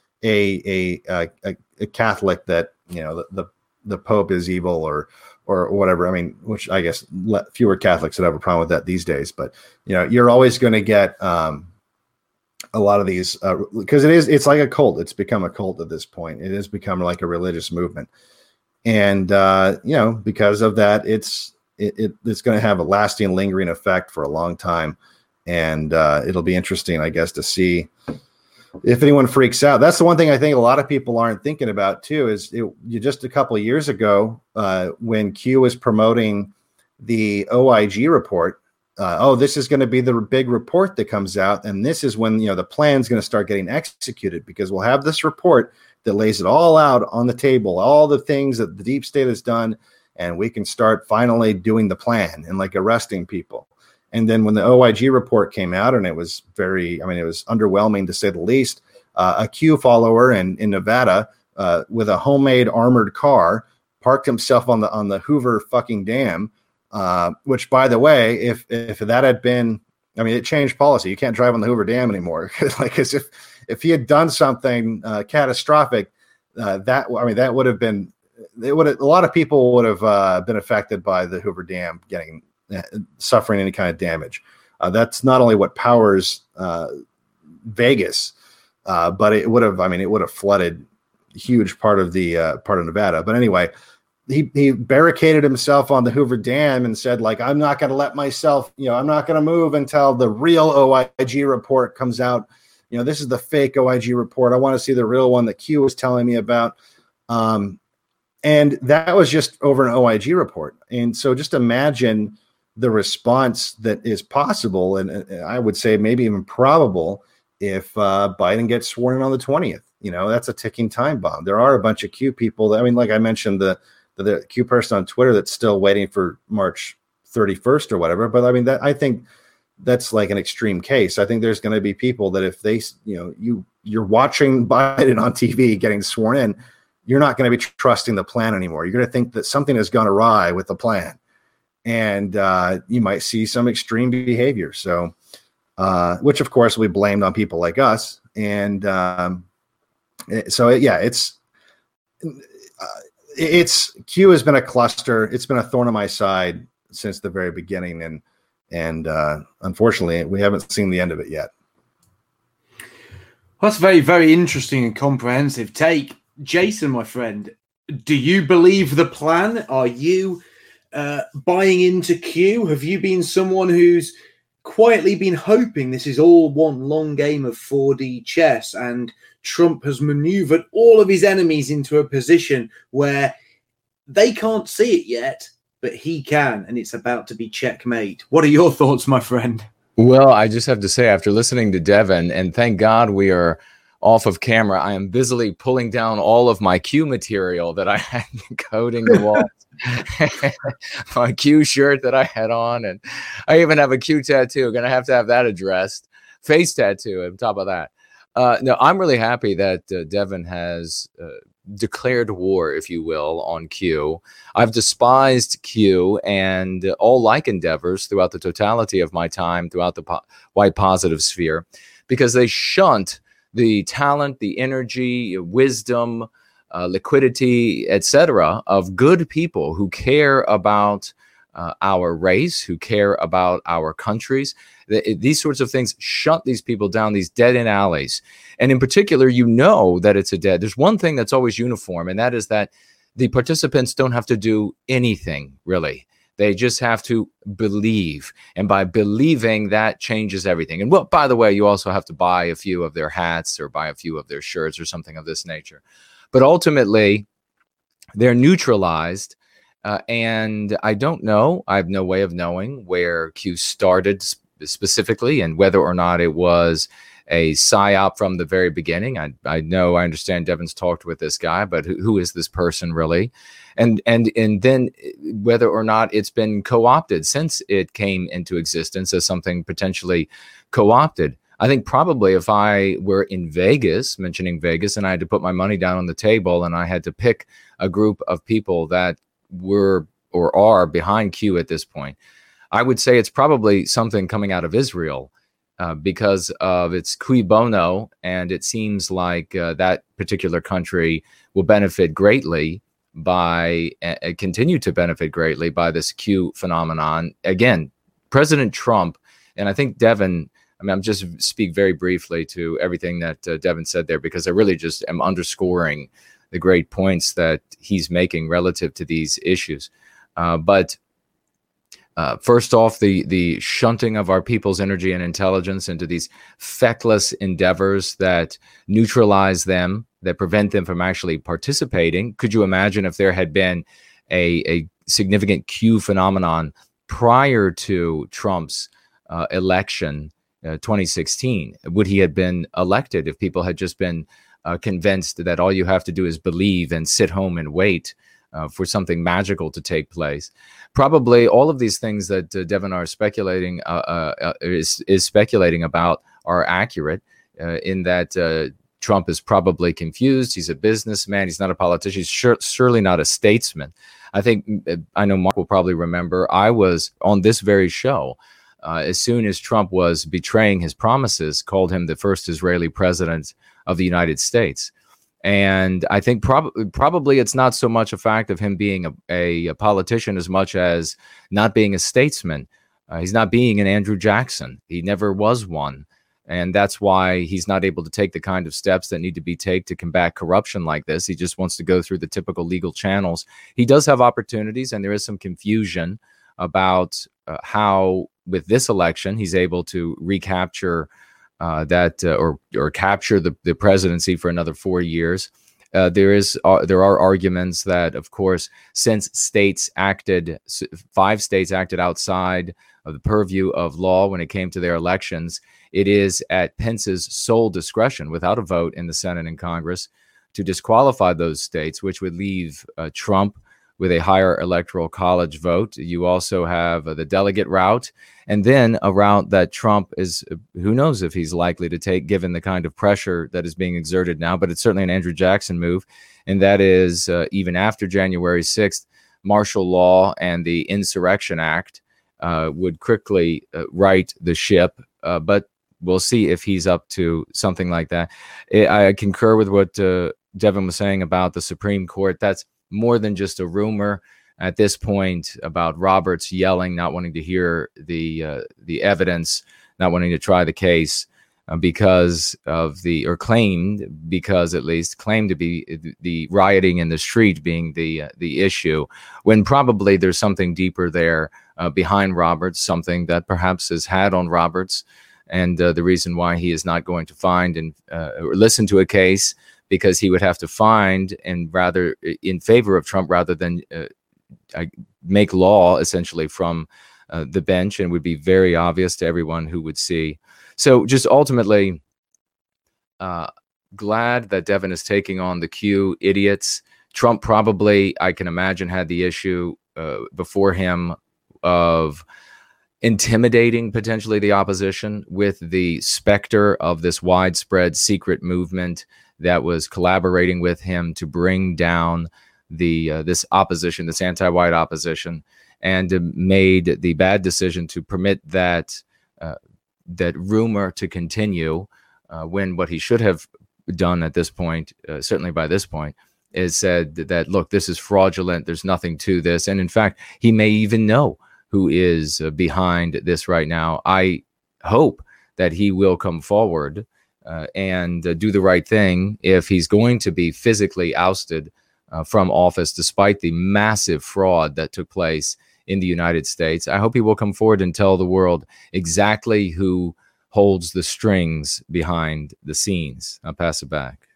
Speaker 3: a Catholic that the Pope is evil or whatever. I mean, which I guess fewer Catholics would have a problem with that these days. But you're always going to get a lot of these because it's like a cult. It's become a cult at this point. It has become like a religious movement, and because of that, it's going to have a lasting, lingering effect for a long time. And it'll be interesting, I guess, to see if anyone freaks out. That's the one thing I think a lot of people aren't thinking about, too, is just a couple of years ago when Q was promoting the OIG report. This is going to be the big report that comes out. And this is when, the plan's going to start getting executed, because we'll have this report that lays it all out on the table, all the things that the deep state has done. And we can start finally doing the plan and like arresting people. And then when the OIG report came out, and it was it was underwhelming to say the least, a Q follower in Nevada with a homemade armored car parked himself on the Hoover fucking dam, which, by the way, if that had been, it changed policy. You can't drive on the Hoover Dam anymore. Like, as if he had done something catastrophic, that would have been, a lot of people would have been affected by the Hoover Dam suffering any kind of damage. That's not only what powers Vegas, but it would have flooded a huge part of Nevada. But anyway, he barricaded himself on the Hoover Dam and said, like, I'm not going to let myself, I'm not going to move until the real OIG report comes out. This is the fake OIG report. I want to see the real one that Q was telling me about. And that was just over an OIG report. And so just imagine the response that is possible, and I would say maybe even probable, if Biden gets sworn in on the 20th. That's a ticking time bomb. There are a bunch of Q people that, like I mentioned, the Q person on Twitter that's still waiting for March 31st or whatever. But I think that's like an extreme case. I think there's going to be people that if they, you're watching Biden on TV getting sworn in, you're not going to be trusting the plan anymore. You're going to think that something has gone awry with the plan. And you might see some extreme behavior. So, which of course will be blamed on people like us. And it's Q has been a cluster. It's been a thorn in my side since the very beginning. And unfortunately, we haven't seen the end of it yet.
Speaker 1: Well, that's a very, very interesting and comprehensive take. Jason, my friend, do you believe the plan? Are you buying into Q? Have you been someone who's quietly been hoping this is all one long game of 4D chess and Trump has maneuvered all of his enemies into a position where they can't see it yet, but he can, and it's about to be checkmate? What are your thoughts, my friend?
Speaker 2: Well, I just have to say, after listening to Devin, and thank God we are off of camera, I am busily pulling down all of my Q material that I had coating the walls. My Q shirt that I had on, and I even have a Q tattoo. Gonna have to have that addressed. Face tattoo on top of that. No, I'm really happy that Devin has declared war, if you will, on Q. I've despised Q and all like endeavors throughout the totality of my time throughout the white positive sphere, because they shunt the talent, the energy, wisdom, liquidity, etc., of good people who care about our race, who care about our countries. These sorts of things shunt these people down these dead-end alleys. And in particular, that it's there's one thing that's always uniform, and that is that the participants don't have to do anything, really. They just have to believe. And by believing, that changes everything. And, well, by the way, you also have to buy a few of their hats or buy a few of their shirts or something of this nature. But ultimately, they're neutralized. And I don't know. I have no way of knowing where Q started specifically and whether or not it was a psyop from the very beginning. I understand Devin's talked with this guy, but who is this person really? And then whether or not it's been co-opted since it came into existence as something potentially co-opted. I think probably if I were in Vegas, mentioning Vegas, and I had to put my money down on the table and I had to pick a group of people that were or are behind Q at this point, I would say it's probably something coming out of Israel because of its cui bono, and it seems like that particular country will benefit greatly by continue to benefit greatly by this Q phenomenon. Again, President Trump, and I think Devin, I'm just speak very briefly to everything that Devin said there, because I really just am underscoring the great points that he's making relative to these issues. But first off, the shunting of our people's energy and intelligence into these feckless endeavors that neutralize them, that prevent them from actually participating. Could you imagine if there had been a significant Q phenomenon prior to Trump's election, 2016? Would he have been elected if people had just been convinced that all you have to do is believe and sit home and wait for something magical to take place? Probably all of these things that Devin are speculating is speculating about are accurate in that Trump is probably confused. He's a businessman. He's not a politician. He's surely not a statesman. I know Mark will probably remember I was on this very show as soon as Trump was betraying his promises, called him the first Israeli president of the United States. And I think probably it's not so much a fact of him being a politician as much as not being a statesman. He's not being an Andrew Jackson. He never was one. And that's why he's not able to take the kind of steps that need to be taken to combat corruption like this. He just wants to go through the typical legal channels. He does have opportunities, and there is some confusion about how, with this election, he's able to recapture or capture the presidency for another 4 years. there are arguments that, of course, since 5 states acted outside of the purview of law when it came to their elections, it is at Pence's sole discretion, without a vote in the Senate and Congress, to disqualify those states, which would leave Trump with a higher electoral college vote. You also have the delegate route, and then a route that Trump is, who knows if he's likely to take, given the kind of pressure that is being exerted now, but it's certainly an Andrew Jackson move, and that is even after January 6th, martial law and the Insurrection Act would quickly right the ship, but we'll see if he's up to something like that. I concur with what Devin was saying about the Supreme Court. That's more than just a rumor at this point about Roberts yelling, not wanting to hear the evidence, not wanting to try the case because of claimed to be the rioting in the street being the issue, when probably there's something deeper there behind Roberts, something that perhaps has had on Roberts, and the reason why he is not going to find and or listen to a case, because he would have to find and rather in favor of Trump rather than make law essentially from the bench, and would be very obvious to everyone who would see. So just ultimately, glad that Devin is taking on the Q idiots. Trump probably, I can imagine, had the issue before him of intimidating potentially the opposition with the specter of this widespread secret movement that was collaborating with him to bring down this opposition, this anti-white opposition, and made the bad decision to permit that rumor to continue, when what he should have done at this point, certainly by this point, is said that, look, this is fraudulent, there's nothing to this. And in fact, he may even know who is behind this right now. I hope that he will come forward and do the right thing if he's going to be physically ousted from office, despite the massive fraud that took place in the United States. I hope he will come forward and tell the world exactly who holds the strings behind the scenes. I'll pass it back.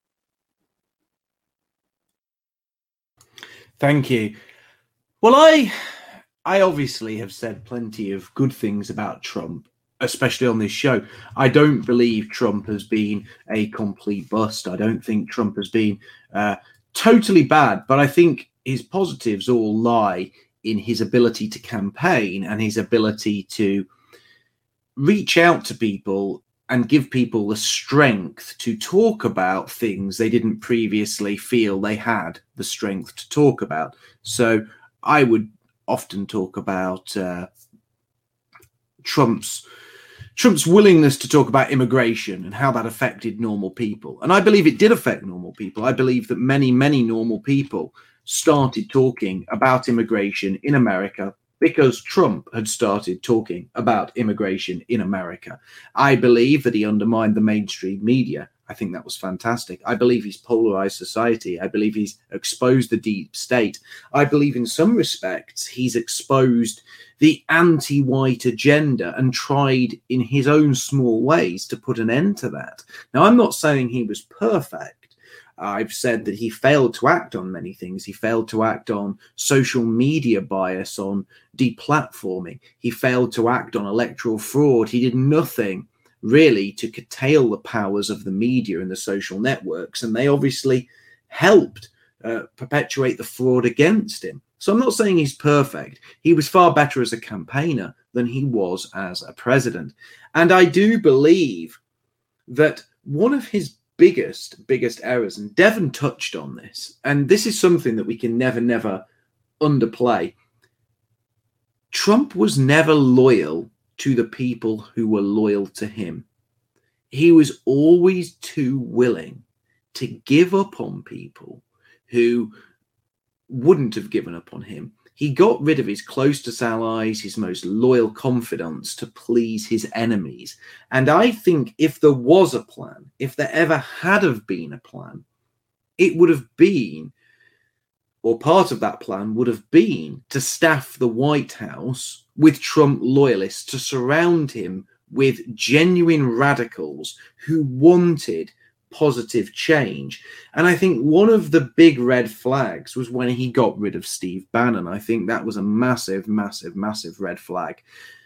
Speaker 1: Thank you. Well, I obviously have said plenty of good things about Trump, especially on this show. I don't believe Trump has been a complete bust. I don't think Trump has been totally bad, but I think his positives all lie in his ability to campaign and his ability to reach out to people and give people the strength to talk about things they didn't previously feel they had the strength to talk about. So I would often talk about Trump's willingness to talk about immigration and how that affected normal people. And I believe it did affect normal people. I believe that many, many normal people started talking about immigration in America because Trump had started talking about immigration in America. I believe that he undermined the mainstream media. I think that was fantastic. I believe he's polarized society. I believe he's exposed the deep state. I believe in some respects he's exposed the anti-white agenda and tried in his own small ways to put an end to that. Now, I'm not saying he was perfect. I've said that he failed to act on many things. He failed to act on social media bias, on deplatforming. He failed to act on electoral fraud. He did nothing really to curtail the powers of the media and the social networks, and they obviously helped perpetuate the fraud against him. So I'm not saying he's perfect. He was far better as a campaigner than he was as a president. And I do believe that one of his biggest errors, and Devin touched on this, and this is something that we can never underplay. Trump was never loyal to the people who were loyal to him. He was always too willing to give up on people who wouldn't have given up on him. He got rid of his closest allies, his most loyal confidants, to please his enemies. And I think if there was a plan, if there ever had have been a plan, it would have been, or part of that plan would have been, to staff the White House with Trump loyalists, to surround him with genuine radicals who wanted positive change. And I think one of the big red flags was when he got rid of Steve Bannon. I think that was a massive, massive, massive red flag.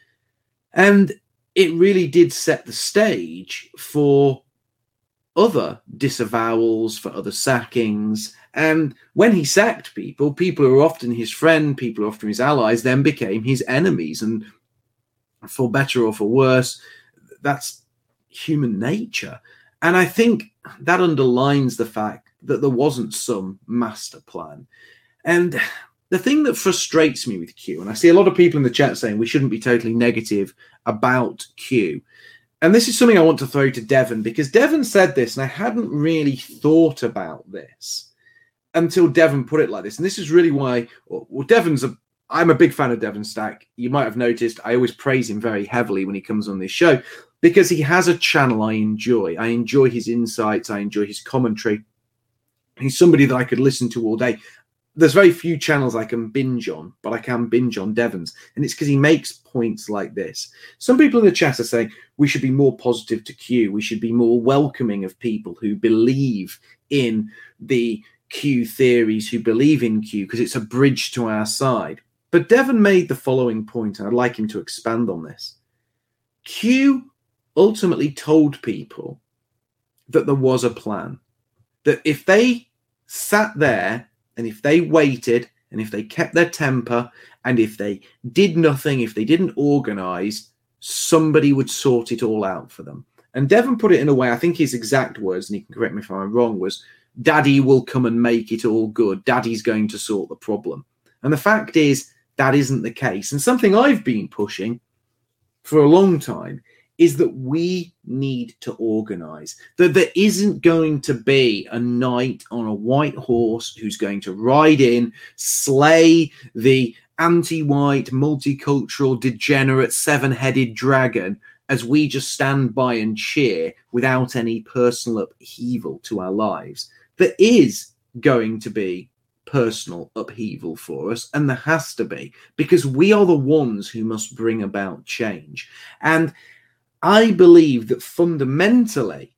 Speaker 1: And it really did set the stage for other disavowals, for other sackings. And when he sacked people, people who were often his friend, people who were often his allies, then became his enemies. And for better or for worse, that's human nature. And I think that underlines the fact that there wasn't some master plan. And the thing that frustrates me with Q, and I see a lot of people in the chat saying we shouldn't be totally negative about Q. And this is something I want to throw to Devon, because Devon said this, and I hadn't really thought about this until Devon put it like this. And this is really why, well, I'm a big fan of Devon Stack. You might have noticed I always praise him very heavily when he comes on this show, because he has a channel I enjoy. I enjoy his insights. I enjoy his commentary. He's somebody that I could listen to all day. There's very few channels I can binge on, but I can binge on Devon's. And it's because he makes points like this. Some people in the chat are saying we should be more positive to Q. We should be more welcoming of people who believe in the Q theories, who believe in Q, because it's a bridge to our side. But Devon made the following point, and I'd like him to expand on this. Q ultimately told people that there was a plan, that if they sat there and if they waited and if they kept their temper and if they did nothing, if they didn't organize, somebody would sort it all out for them. And Devon put it in a way, I think his exact words, and he can correct me if I'm wrong, was, Daddy will come and make it all good. Daddy's going to sort the problem. And the fact is, that isn't the case. And something I've been pushing for a long time is that we need to organize, that there isn't going to be a knight on a white horse who's going to ride in, slay the anti-white, multicultural, degenerate, seven-headed dragon as we just stand by and cheer without any personal upheaval to our lives. There is going to be personal upheaval for us, and there has to be, because we are the ones who must bring about change. And I believe that fundamentally,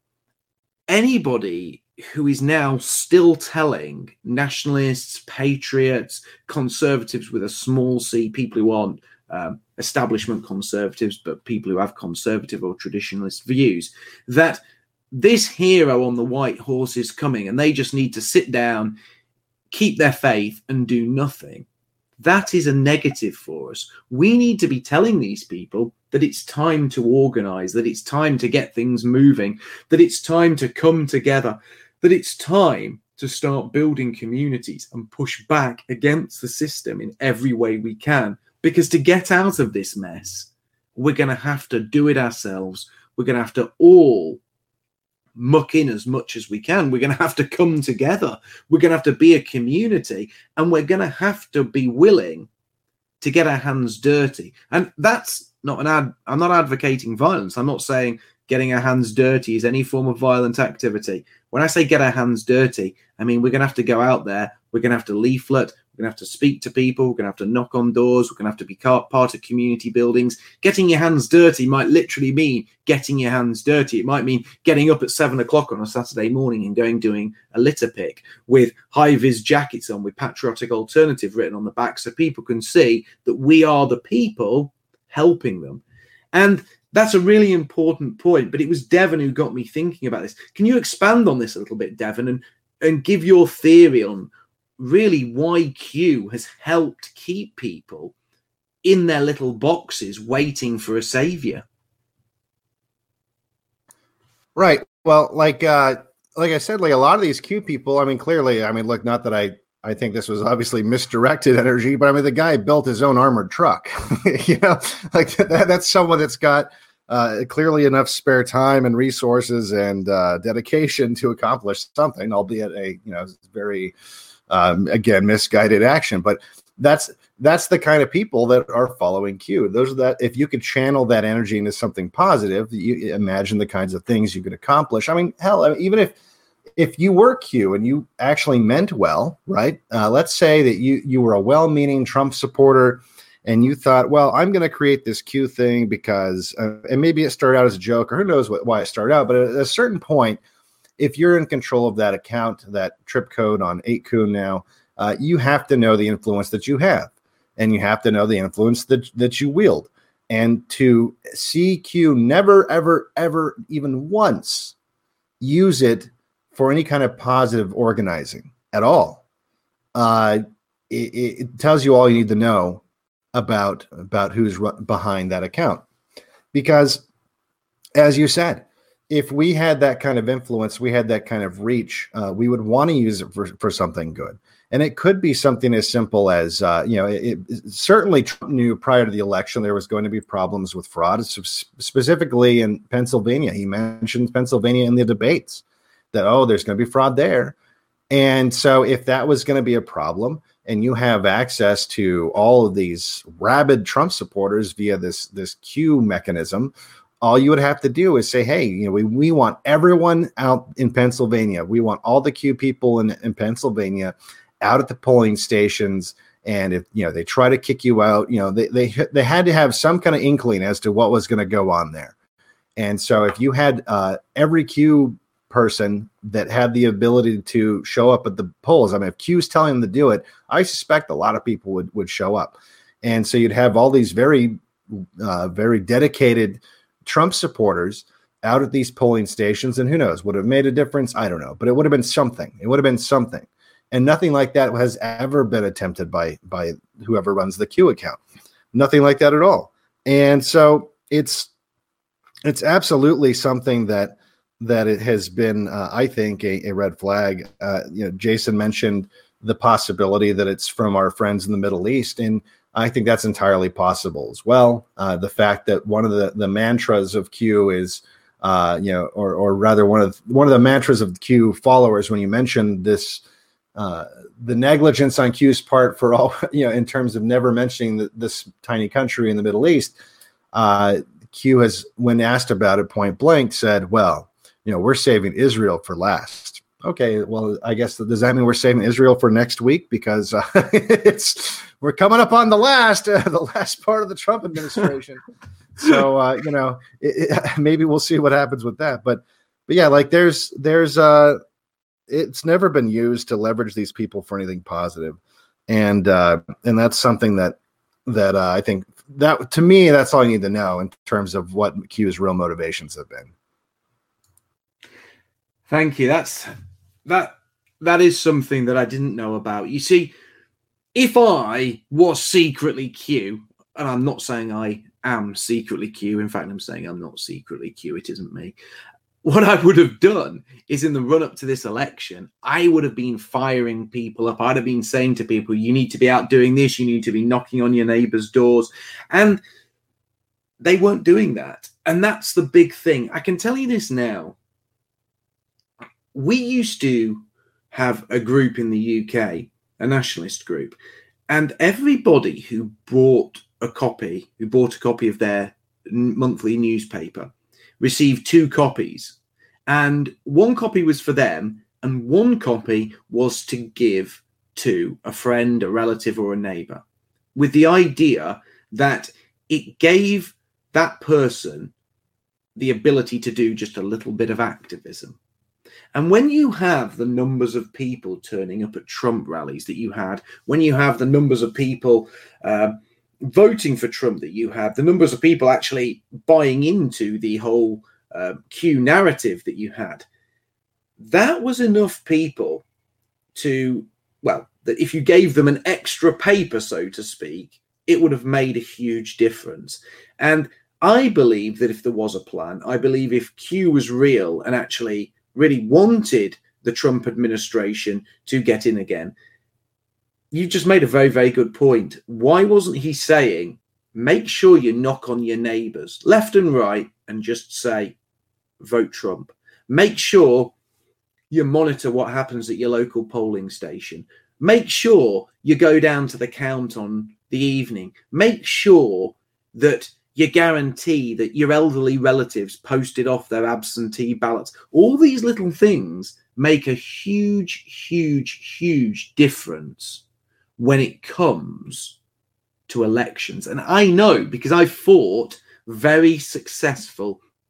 Speaker 1: anybody who is now still telling nationalists, patriots, conservatives with a small c, people who aren't establishment conservatives, but people who have conservative or traditionalist views, that this hero on the white horse is coming and they just need to sit down, keep their faith and do nothing, that is a negative for us. We need to be telling these people that it's time to organize, that it's time to get things moving, that it's time to come together, that it's time to start building communities and push back against the system in every way we can. Because to get out of this mess, we're going to have to do it ourselves. We're going to have to all muck in as much as we can. We're going to have to come together. We're going to have to be a community, and we're going to have to be willing to get our hands dirty. And that's not I'm not advocating violence. I'm not saying getting our hands dirty is any form of violent activity. When I say get our hands dirty, I mean we're going to have to go out there. We're going to have to leaflet. We're going to have to speak to people. We're going to have to knock on doors. We're going to have to be part of community buildings. Getting your hands dirty might literally mean getting your hands dirty. It might mean getting up at 7 o'clock on a Saturday morning and doing a litter pick with high-vis jackets on with Patriotic Alternative written on the back so people can see that we are the people helping them. And that's a really important point. But it was Devon who got me thinking about this. Can you expand on this a little bit, Devon, and give your theory on really why Q has helped keep people in their little boxes waiting for a savior?
Speaker 3: Right. Well, like I said, like a lot of these Q people, I mean, clearly, I mean, look, not that I think this was obviously misdirected energy, but I mean, the guy built his own armored truck, you know, like that's someone that's got clearly enough spare time and resources and dedication to accomplish something, albeit a, you know, very, again, misguided action. But that's the kind of people that are following Q. Those are that, if you could channel that energy into something positive, you imagine the kinds of things you could accomplish. I mean, hell, I mean, even if you were Q and you actually meant well, right? Let's say that you were a well-meaning Trump supporter and you thought, well, I'm going to create this Q thing because, and maybe it started out as a joke, or who knows why it started out, but at a certain point, if you're in control of that account, that trip code on 8kun now, you have to know the influence that you have, and you have to know the influence that you wield. And to see Q never, ever, ever, even once use it for any kind of positive organizing at all, it tells you all you need to know about who's behind that account. Because, as you said, if we had that kind of influence, we had that kind of reach, we would want to use it for something good. And it could be something as simple as, certainly Trump knew prior to the election there was going to be problems with fraud, specifically in Pennsylvania. He mentioned Pennsylvania in the debates that, there's going to be fraud there. And so if that was going to be a problem, and you have access to all of these rabid Trump supporters via this Q mechanism, all you would have to do is say, hey, we want everyone out in Pennsylvania. We want all the Q people in Pennsylvania out at the polling stations. And if they try to kick you out, they had to have some kind of inkling as to what was going to go on there. And so if you had every Q person that had the ability to show up at the polls, I mean, if Q's telling them to do it, I suspect a lot of people would show up. And so you'd have all these very, very dedicated Trump supporters out at these polling stations. And who knows, would have made a difference? I don't know, but it would have been something. It would have been something. And nothing like that has ever been attempted by whoever runs the Q account. Nothing like that at all. And so it's absolutely something that it has been, I think, a red flag. Jason mentioned the possibility that it's from our friends in the Middle East, and I think that's entirely possible as well. The fact that one of the mantras of Q is, or rather one of the mantras of Q followers, when you mention this, the negligence on Q's part for all, in terms of never mentioning this tiny country in the Middle East, Q has, when asked about it point blank, said, well, we're saving Israel for last. Okay, well, I guess, does that mean we're saving Israel for next week? Because we're coming up on the last part of the Trump administration. So, maybe we'll see what happens with that. But yeah, like there's it's never been used to leverage these people for anything positive. And that's something that I think that, to me, that's all you need to know in terms of what Q's real motivations have been.
Speaker 1: Thank you. That is something that I didn't know about. You see, if I was secretly Q, and I'm not saying I am secretly Q, in fact, I'm saying I'm not secretly Q, it isn't me. What I would have done is, in the run-up to this election, I would have been firing people up. I'd have been saying to people, you need to be out doing this, you need to be knocking on your neighbors' doors. And they weren't doing that. And that's the big thing. I can tell you this now. We used to have a group in the UK, a nationalist group, and everybody who bought a copy of their monthly newspaper received 2 copies, and 1 copy was for them and 1 copy was to give to a friend, a relative, or a neighbor, with the idea that it gave that person the ability to do just a little bit of activism. And when you have the numbers of people turning up at Trump rallies that you had, when you have the numbers of people voting for Trump that you had, the numbers of people actually buying into the whole Q narrative that you had, that was enough people to, well, that if you gave them an extra paper, so to speak, it would have made a huge difference. And I believe that if there was a plan, I believe if Q was real and actually really wanted the Trump administration to get in again, you just made a very, very good point. Why wasn't he saying, make sure you knock on your neighbors left and right and just say, vote Trump. Make sure you monitor what happens at your local polling station. Make sure you go down to the count on the evening. Make sure that you guarantee that your elderly relatives posted off their absentee ballots. All these little things make a huge, huge, huge difference when it comes to elections. And I know, because I fought very successful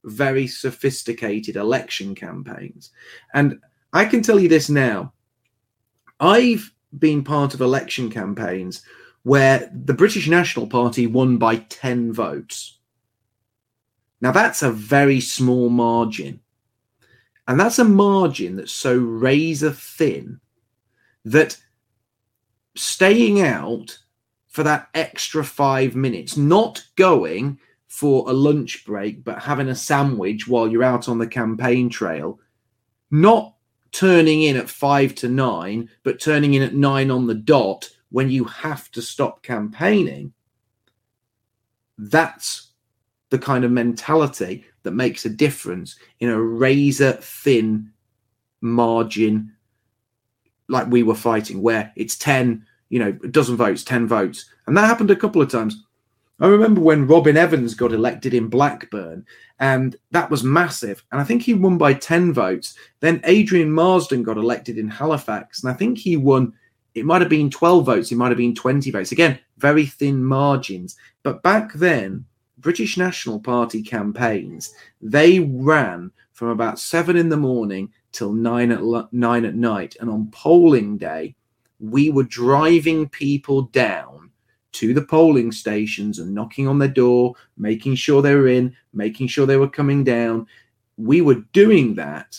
Speaker 1: very sophisticated election campaigns. And I can tell you this now. I've been part of election campaigns where the British National Party won by 10 votes. Now, that's a very small margin. And that's a margin that's so razor thin that staying out for that extra 5 minutes, not going for a lunch break, but having a sandwich while you're out on the campaign trail, not turning in at 5 to 9, but turning in at 9 on the dot when you have to stop campaigning, that's the kind of mentality that makes a difference in a razor thin margin like we were fighting, where it's 10, a dozen votes, 10 votes. And that happened a couple of times. I remember when Robin Evans got elected in Blackburn, and that was massive. And I think he won by 10 votes. Then Adrian Marsden got elected in Halifax, and I think he won, it might have been 12 votes, it might have been 20 votes. Again, very thin margins. But back then, British National Party campaigns, they ran from about 7 in the morning till 9 at night. And on polling day, we were driving people down to the polling stations and knocking on their door, making sure they were in, making sure they were coming down. We were doing that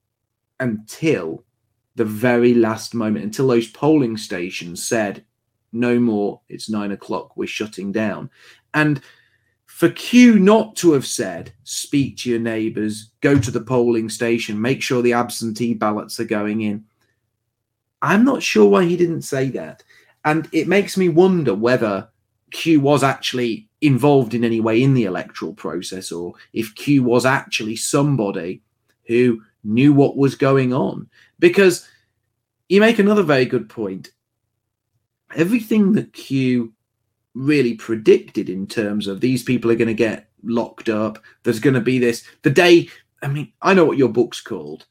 Speaker 1: until the very last moment, until those polling stations said, no more, it's 9 o'clock, we're shutting down. And for Q not to have said, speak to your neighbours, go to the polling station, make sure the absentee ballots are going in, I'm not sure why he didn't say that. And it makes me wonder whether Q was actually involved in any way in the electoral process, or if Q was actually somebody who knew what was going on. Because you make another very good point. Everything that Q really predicted in terms of these people are going to get locked up, there's going to be this, the day, I know what your book's called,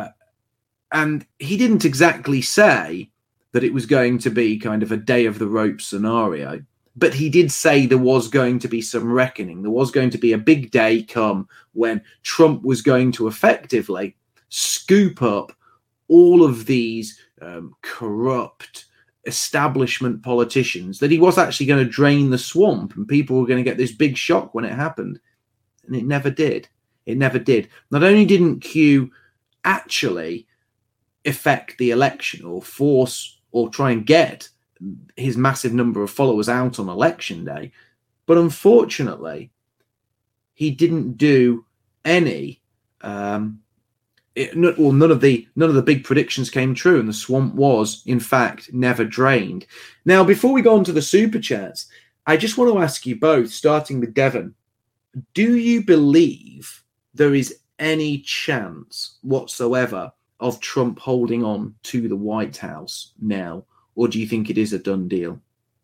Speaker 1: and he didn't exactly say that it was going to be kind of a day of the rope scenario, but he did say there was going to be some reckoning. There was going to be a big day come when Trump was going to effectively scoop up all of these corrupt establishment politicians, that he was actually going to drain the swamp and people were going to get this big shock when it happened. And it never did. It never did. Not only didn't Q actually affect the election or force or try and get his massive number of followers out on election day, but unfortunately, he didn't do any. None of the big predictions came true, and the swamp was, in fact, never drained. Now, before we go on to the super chats, I just want to ask you both, starting with Devon, do you believe there is any chance whatsoever of Trump holding on to the White House now, or do you think it is a done deal?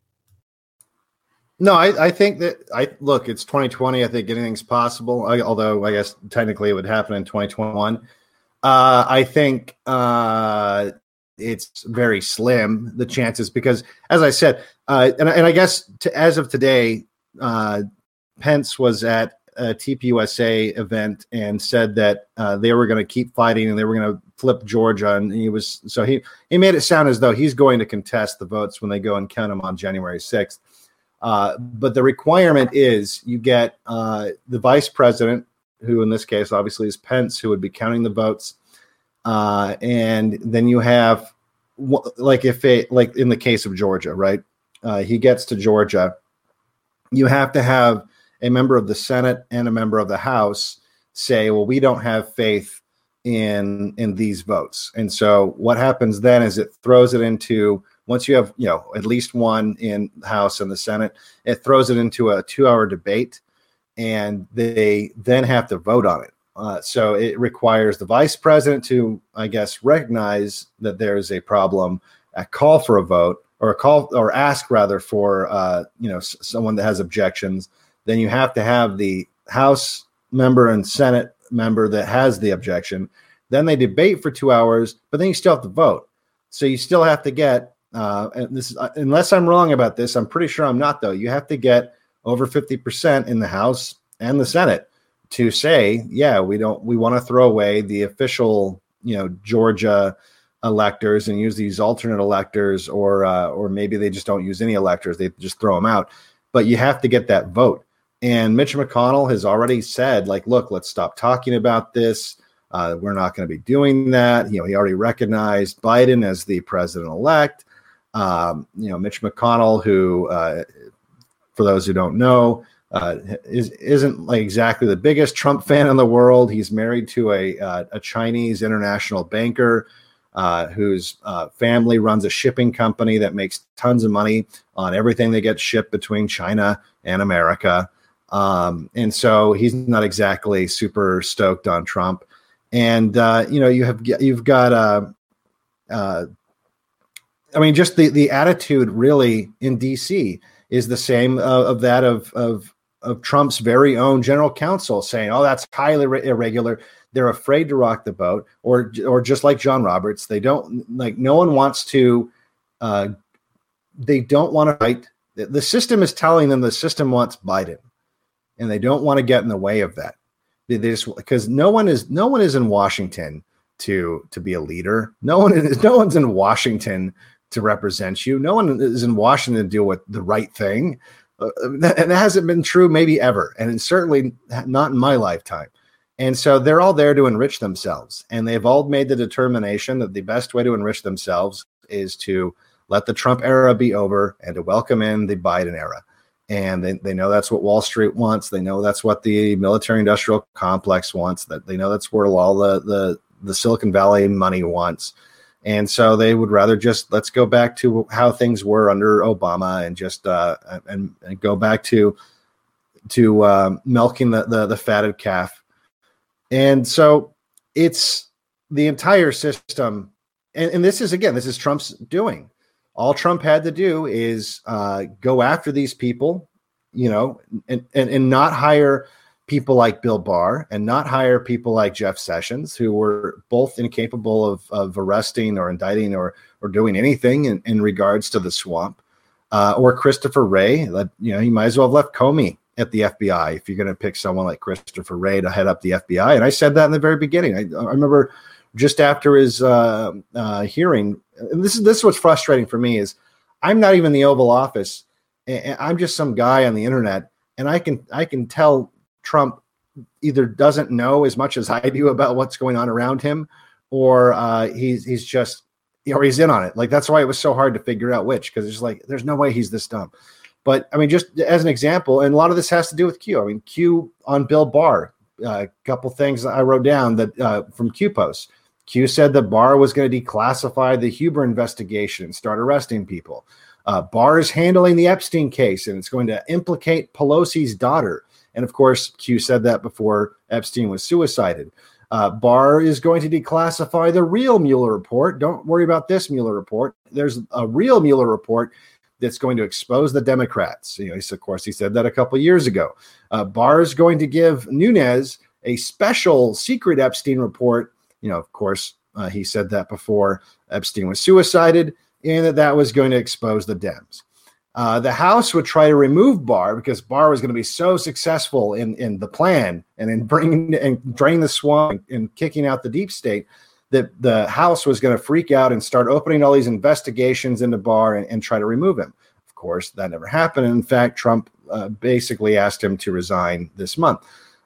Speaker 3: No, I think that look, it's 2020. I think anything's possible. Although I guess technically it would happen in 2021. I think it's very slim, the chances, because as I said, and I guess as of today, Pence was at a TPUSA event and said that they were going to keep fighting and they were going to flip Georgia, and he made it sound as though he's going to contest the votes when they go and count them on January 6th. But the requirement is you get the vice president, who in this case obviously is Pence, who would be counting the votes, and then you have like in the case of Georgia, right? He gets to Georgia, you have to have a member of the Senate and a member of the House say, well, we don't have faith in these votes. And so what happens then is it throws it into, once you have, at least one in the House and the Senate, it throws it into a 2-hour debate, and they then have to vote on it. So it requires the vice president to, I guess, recognize that there's a problem, call for a vote, or ask rather for, someone that has objections. Then you have to have the House member and Senate member that has the objection. Then they debate for 2 hours, but then you still have to vote. So you still have to get, and this is, unless I'm wrong about this, I'm pretty sure I'm not though. You have to get over 50% in the House and the Senate to say, yeah, we want to throw away the official, Georgia electors and use these alternate electors, or maybe they just don't use any electors. They just throw them out. But you have to get that vote. And Mitch McConnell has already said, like, look, let's stop talking about this. We're not going to be doing that. He already recognized Biden as the president-elect. Mitch McConnell, who, for those who don't know, isn't like exactly the biggest Trump fan in the world. He's married to a Chinese international banker whose family runs a shipping company that makes tons of money on everything that gets shipped between China and America. And so he's not exactly super stoked on Trump. And, you've got, just the attitude really in DC is the same of that of Trump's very own general counsel saying, oh, that's highly irregular. They're afraid to rock the boat, or just like John Roberts, they don't like, no one wants to, they don't want to fight. The system is telling them the system wants Biden, and they don't want to get in the way of that. They just, because no one is in Washington to be a leader. No one's in Washington to represent you. No one is in Washington to do what the right thing. And that hasn't been true maybe ever. And it's certainly not in my lifetime. And so they're all there to enrich themselves. And they've all made the determination that the best way to enrich themselves is to let the Trump era be over and to welcome in the Biden era. And they know that's what Wall Street wants. They know that's what the military industrial complex wants. That they know that's where all the Silicon Valley money wants. And so they would rather just let's go back to how things were under Obama and just and go back to milking the fatted calf. And so it's the entire system. And this is Trump's doing. All Trump had to do is go after these people, and not hire people like Bill Barr and not hire people like Jeff Sessions, who were both incapable of arresting or indicting or doing anything in regards to the swamp, or Christopher Wray. You might as well have left Comey at the FBI if you're going to pick someone like Christopher Wray to head up the FBI. And I said that in the very beginning. I remember just after his hearing, and this is what's frustrating for me is I'm not even in the Oval Office. And I'm just some guy on the internet, and I can tell Trump either doesn't know as much as I do about what's going on around him, or he's just, or he's in on it. Like, that's why it was so hard to figure out which, because it's like, there's no way he's this dumb. But just as an example, and a lot of this has to do with Q. Q on Bill Barr, a couple things I wrote down that from Q posts. Q said that Barr was going to declassify the Huber investigation and start arresting people. Barr is handling the Epstein case, and it's going to implicate Pelosi's daughter. And of course, Q said that before Epstein was suicided. Barr is going to declassify the real Mueller report. Don't worry about this Mueller report. There's a real Mueller report that's going to expose the Democrats. He said that a couple of years ago. Barr is going to give Nunes a special secret Epstein report. Of course, he said that before Epstein was suicided, and that was going to expose the Dems. The House would try to remove Barr because Barr was going to be so successful in the plan and in bringing and draining the swamp and kicking out the deep state that the House was going to freak out and start opening all these investigations into Barr and try to remove him. Of course, that never happened. And in fact, Trump basically asked him to resign this month.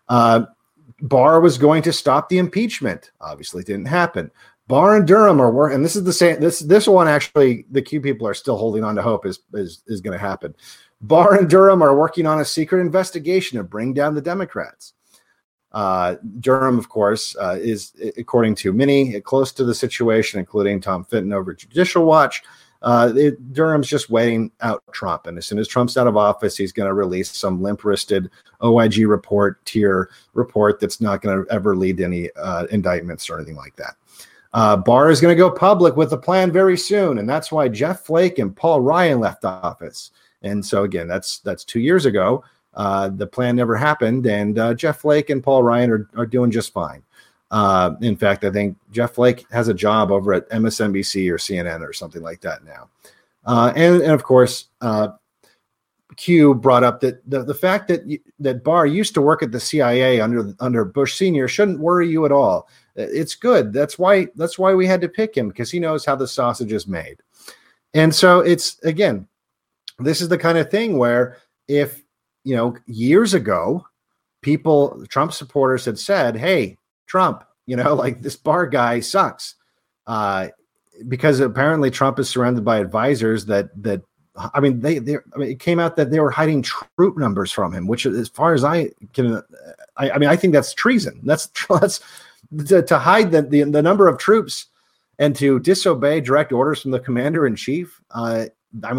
Speaker 3: Barr was going to stop the impeachment. Obviously, it didn't happen. Barr and Durham are working, and this is the same. This one actually, the Q people are still holding on to hope is going to happen. Barr and Durham are working on a secret investigation to bring down the Democrats. Durham, of course, is, according to many, close to the situation, including Tom Fitton over at Judicial Watch. Durham's just waiting out Trump, and as soon as Trump's out of office, he's going to release some limp-wristed OIG tier report that's not going to ever lead to any indictments or anything like that. Barr is going to go public with a plan very soon, and that's why Jeff Flake and Paul Ryan left office. And so again, that's 2 years ago. The plan never happened, and Jeff Flake and Paul Ryan are doing just fine. In fact, I think Jeff Flake has a job over at MSNBC or CNN or something like that now. And of course, Q brought up that the fact that Barr used to work at the CIA under Bush Sr. shouldn't worry you at all. It's good. That's why we had to pick him, because he knows how the sausage is made. And so it's, again, this is the kind of thing where if, years ago, Trump supporters had said, hey, Trump, like this Barr guy sucks. Because apparently Trump is surrounded by advisors that it came out that they were hiding troop numbers from him, which, as far as I think that's treason. That's to hide the number of troops and to disobey direct orders from the commander in chief. And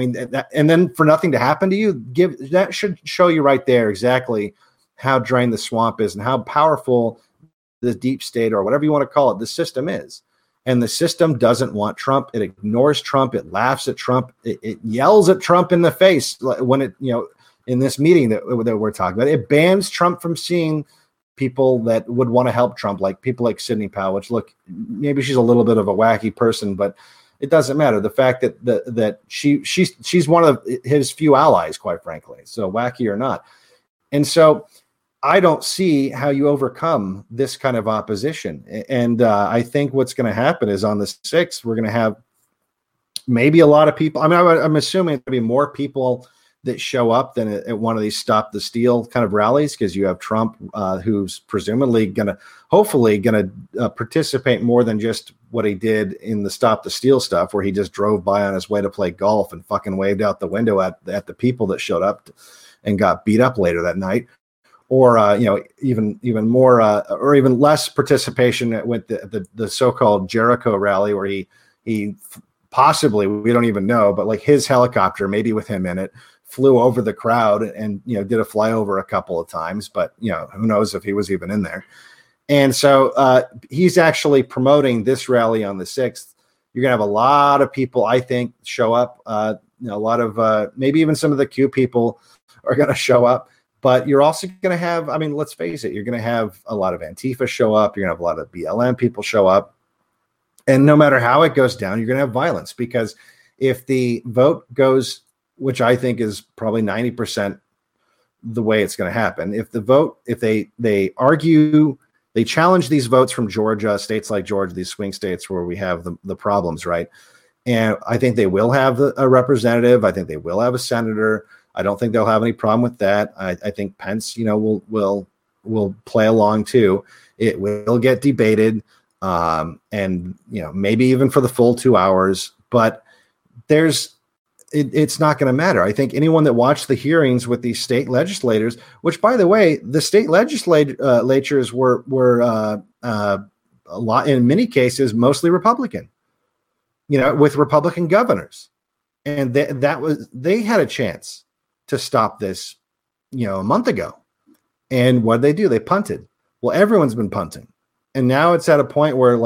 Speaker 3: then for nothing to happen to you, that should show you right there exactly how drained the swamp is and how powerful the deep state, or whatever you want to call it, the system is. And the system doesn't want Trump. It ignores Trump. It laughs at Trump. It yells at Trump in the face when in this meeting that we're talking about. It bans Trump from seeing people that would want to help Trump, like people like Sidney Powell, which, look, maybe she's a little bit of a wacky person, but it doesn't matter. The fact that she's one of his few allies, quite frankly, so wacky or not. And so I don't see how you overcome this kind of opposition. And I think what's going to happen is on the 6th, we're going to have maybe a lot of people. I'm assuming it's going to be more people that show up than at one of these Stop the Steal kind of rallies, because you have Trump, who's presumably hopefully going to participate more than just what he did in the Stop the Steal stuff, where he just drove by on his way to play golf and fucking waved out the window at the people that showed up and got beat up later that night. Or even more or even less participation with the so-called Jericho rally, where he possibly, we don't even know, but like his helicopter, maybe with him in it, flew over the crowd and did a flyover a couple of times, but who knows if he was even in there. And so he's actually promoting this rally on the 6th. You're gonna have a lot of people, I think, show up. A lot of maybe even some of the Q people are gonna show up. But you're also going to have, let's face it, you're going to have a lot of Antifa show up. You're going to have a lot of BLM people show up. And no matter how it goes down, you're going to have violence, because if the vote goes, which I think is probably 90% the way it's going to happen, if they argue, they challenge these votes from Georgia, states like Georgia, these swing states where we have the problems, right? And I think they will have a representative. I think they will have a senator. I don't think they'll have any problem with that. I think Pence, will play along too. It will get debated, and maybe even for the full 2 hours. But it's not going to matter. I think anyone that watched the hearings with these state legislators, which, by the way, the state legislatures were a lot, in many cases, mostly Republican. With Republican governors, and they had a chance to stop this, a month ago. And what did they do? They punted. Well, everyone's been punting. And now it's at a point where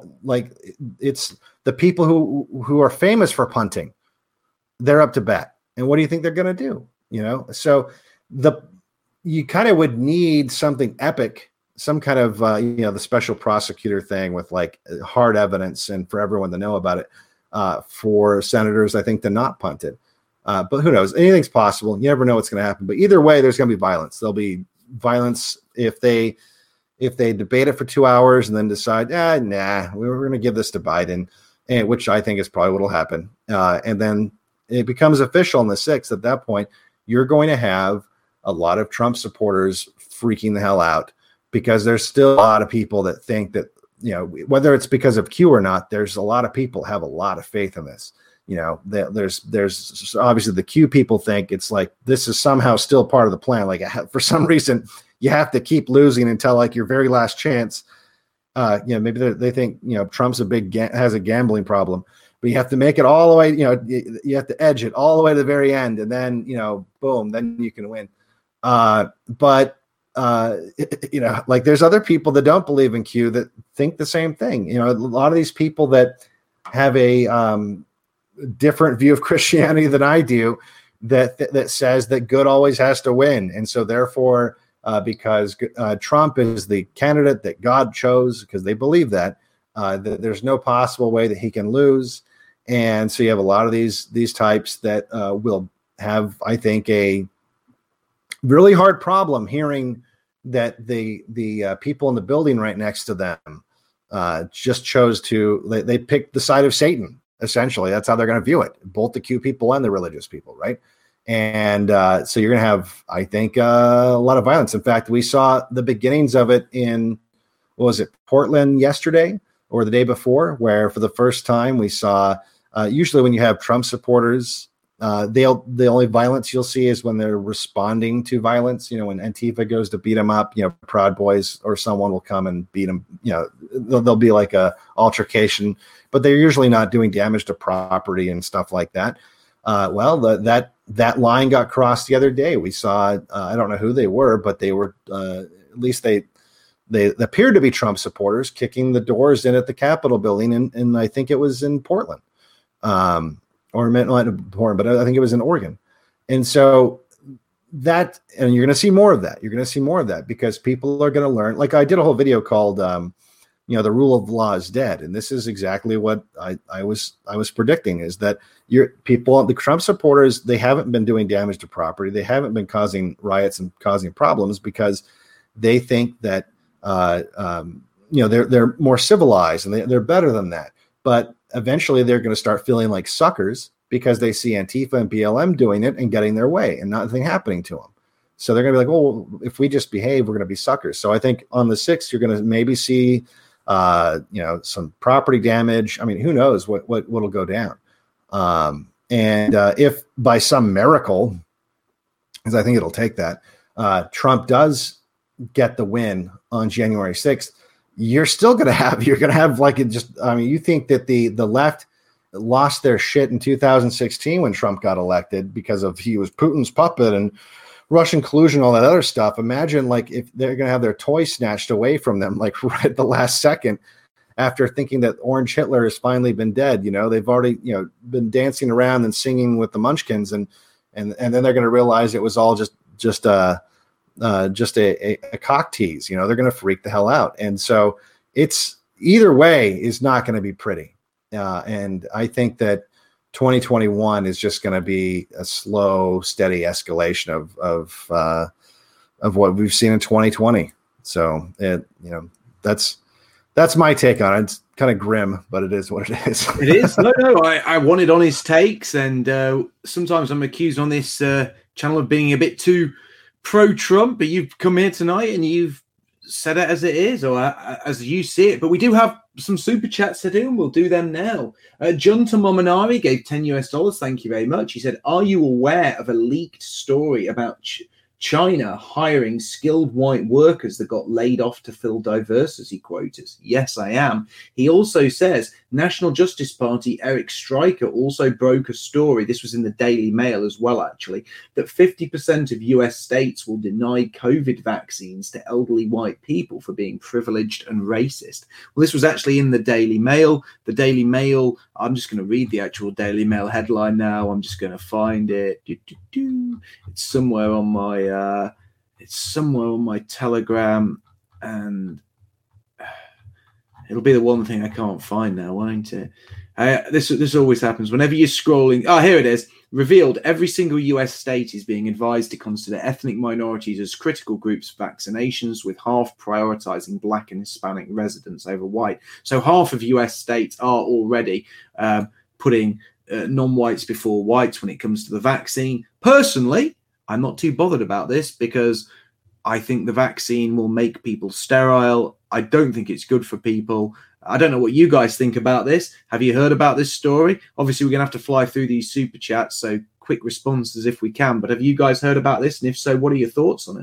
Speaker 3: it's the people who are famous for punting, they're up to bat. And what do you think they're going to do? So you kind of would need something epic, some kind of, the special prosecutor thing with like hard evidence and for everyone to know about it, for senators, I think, to not punt it. But who knows? Anything's possible. You never know what's going to happen. But either way, there's going to be violence. There'll be violence if they debate it for 2 hours and then decide, we're going to give this to Biden, and which I think is probably what will happen. And then it becomes official on the 6th. At that point, you're going to have a lot of Trump supporters freaking the hell out, because there's still a lot of people that think that, whether it's because of Q or not, there's a lot of people have a lot of faith in this. There's obviously the Q people think it's like this is somehow still part of the plan. Like, for some reason, you have to keep losing until like your very last chance. Maybe they think Trump's has a gambling problem, but you have to make it all the way. You have to edge it all the way to the very end, and then boom, then you can win. But there's other people that don't believe in Q that think the same thing. A lot of these people that have a different view of Christianity than I do, that says that good always has to win. And so therefore, because Trump is the candidate that God chose, because they believe that there's no possible way that he can lose. And so you have a lot of these types that will have, I think, a really hard problem hearing that the people in the building right next to them just chose to, they picked the side of Satan. Essentially, that's how they're going to view it. Both the Q people and the religious people, right? And so you're going to have, I think, a lot of violence. In fact, we saw the beginnings of it in, what was it, Portland yesterday or the day before, where for the first time we saw, usually when you have Trump supporters, the only violence you'll see is when they're responding to violence. You know, when Antifa goes to beat them up, you know, Proud Boys or someone will come and beat them. You know, there'll be like a altercation, but they're usually not doing damage to property and stuff like that. That line got crossed the other day. We saw, I don't know who they were, but they were, at least they appeared to be Trump supporters kicking the doors in at the Capitol building. And I think it was in Portland. Or not Portland, but I think it was in Oregon. And so and you're going to see more of that. You're going to see more of that because people are going to learn. Like I did a whole video called, the rule of law is dead. And this is exactly what I was predicting, is that the Trump supporters, they haven't been doing damage to property. They haven't been causing riots and causing problems because they think that, they're more civilized and they're better than that. But eventually they're going to start feeling like suckers because they see Antifa and BLM doing it and getting their way and nothing happening to them. So they're going to be like, well, if we just behave, we're going to be suckers. So I think on the 6th, you're going to maybe see, some property damage. I mean, who knows what'll go down. If by some miracle, because I think it'll take that, Trump does get the win on January 6th, you're going to have you think that the left lost their shit in 2016 when Trump got elected because he was Putin's puppet and Russian collusion, all that other stuff. Imagine like if they're going to have their toy snatched away from them, like right at the last second after thinking that Orange Hitler has finally been dead. You know, they've already, been dancing around and singing with the Munchkins and then they're going to realize it was all just a cock tease. They're going to freak the hell out. And so it's either way is not going to be pretty. And I think that 2021 is just going to be a slow, steady escalation of what we've seen in 2020. So that's my take on it. It's kind of grim, but it is what it is.
Speaker 1: It is. No, I wanted honest takes, and sometimes I'm accused on this channel of being a bit too pro-Trump, but you've come here tonight and you've said it as it is, or as you see it. But we do have some super chats to do, and we'll do them now. Junta Mominari gave $10. Thank you very much. He said, "Are you aware of a leaked story about China hiring skilled white workers that got laid off to fill diversity quotas?" Yes, I am. He also says National Justice Party Eric Stryker also broke a story, this was in the Daily Mail as well actually, that 50% of US states will deny COVID vaccines to elderly white people for being privileged and racist. Well, this was actually in the Daily Mail. The Daily Mail, I'm just going to read the actual Daily Mail headline now. I'm just going to find it. It's somewhere on my Telegram, and it'll be the one thing I can't find now, won't it? This always happens whenever you're scrolling. Oh, here it is. Revealed, every single US state is being advised to consider ethnic minorities as critical groups for vaccinations, with half prioritizing Black and Hispanic residents over white. So half of US states are already putting non-whites before whites when it comes to the vaccine. Personally, I'm not too bothered about this because I think the vaccine will make people sterile. I don't think it's good for people. I don't know what you guys think about this. Have you heard about this story? Obviously, we're going to have to fly through these super chats, so quick responses if we can. But have you guys heard about this? And if so, what are your thoughts on it?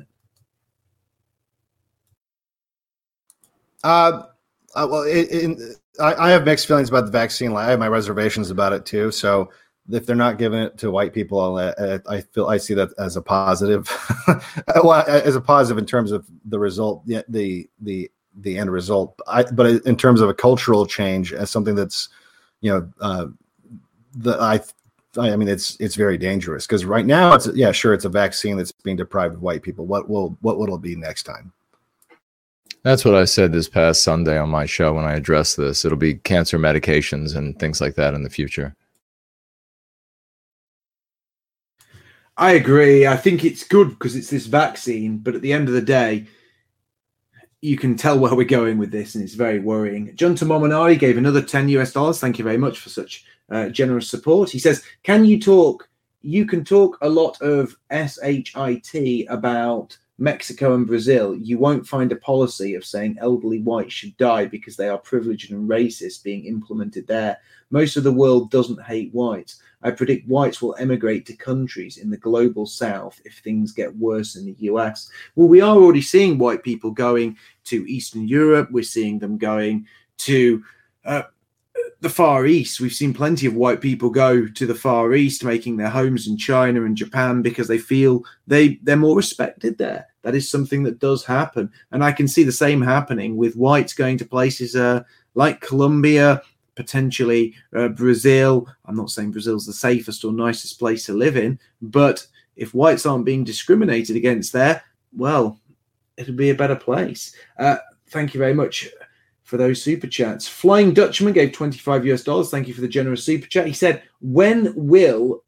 Speaker 3: I have mixed feelings about the vaccine. I have my reservations about it too. So if they're not giving it to white people, I see that as a positive. Well, as a positive in terms of the result, the end result. But in terms of a cultural change, as something that's, I mean, it's very dangerous because right now it's a vaccine that's being deprived of white people. What will it be next time?
Speaker 2: That's what I said this past Sunday on my show when I addressed this. It'll be cancer medications and things like that in the future.
Speaker 1: I agree. I think it's good because it's this vaccine, but at the end of the day, you can tell where we're going with this, and it's very worrying. John Tomominari gave another $10. Thank you very much for such generous support. He says, you can talk a lot of shit about Mexico and Brazil. You won't find a policy of saying elderly whites should die because they are privileged and racist being implemented there. Most of the world doesn't hate whites. I predict whites will emigrate to countries in the global south if things get worse in the US. Well, we are already seeing white people going to Eastern Europe. We're seeing them going to the Far East. We've seen plenty of white people go to the Far East, making their homes in China and Japan because they feel they're more respected there. That is something that does happen. And I can see the same happening with whites going to places like Colombia, potentially Brazil. I'm not saying Brazil's the safest or nicest place to live in, but if whites aren't being discriminated against there, well, it'll be a better place. Thank you very much for those super chats. Flying Dutchman gave $25. Thank you for the generous super chat. He said, when will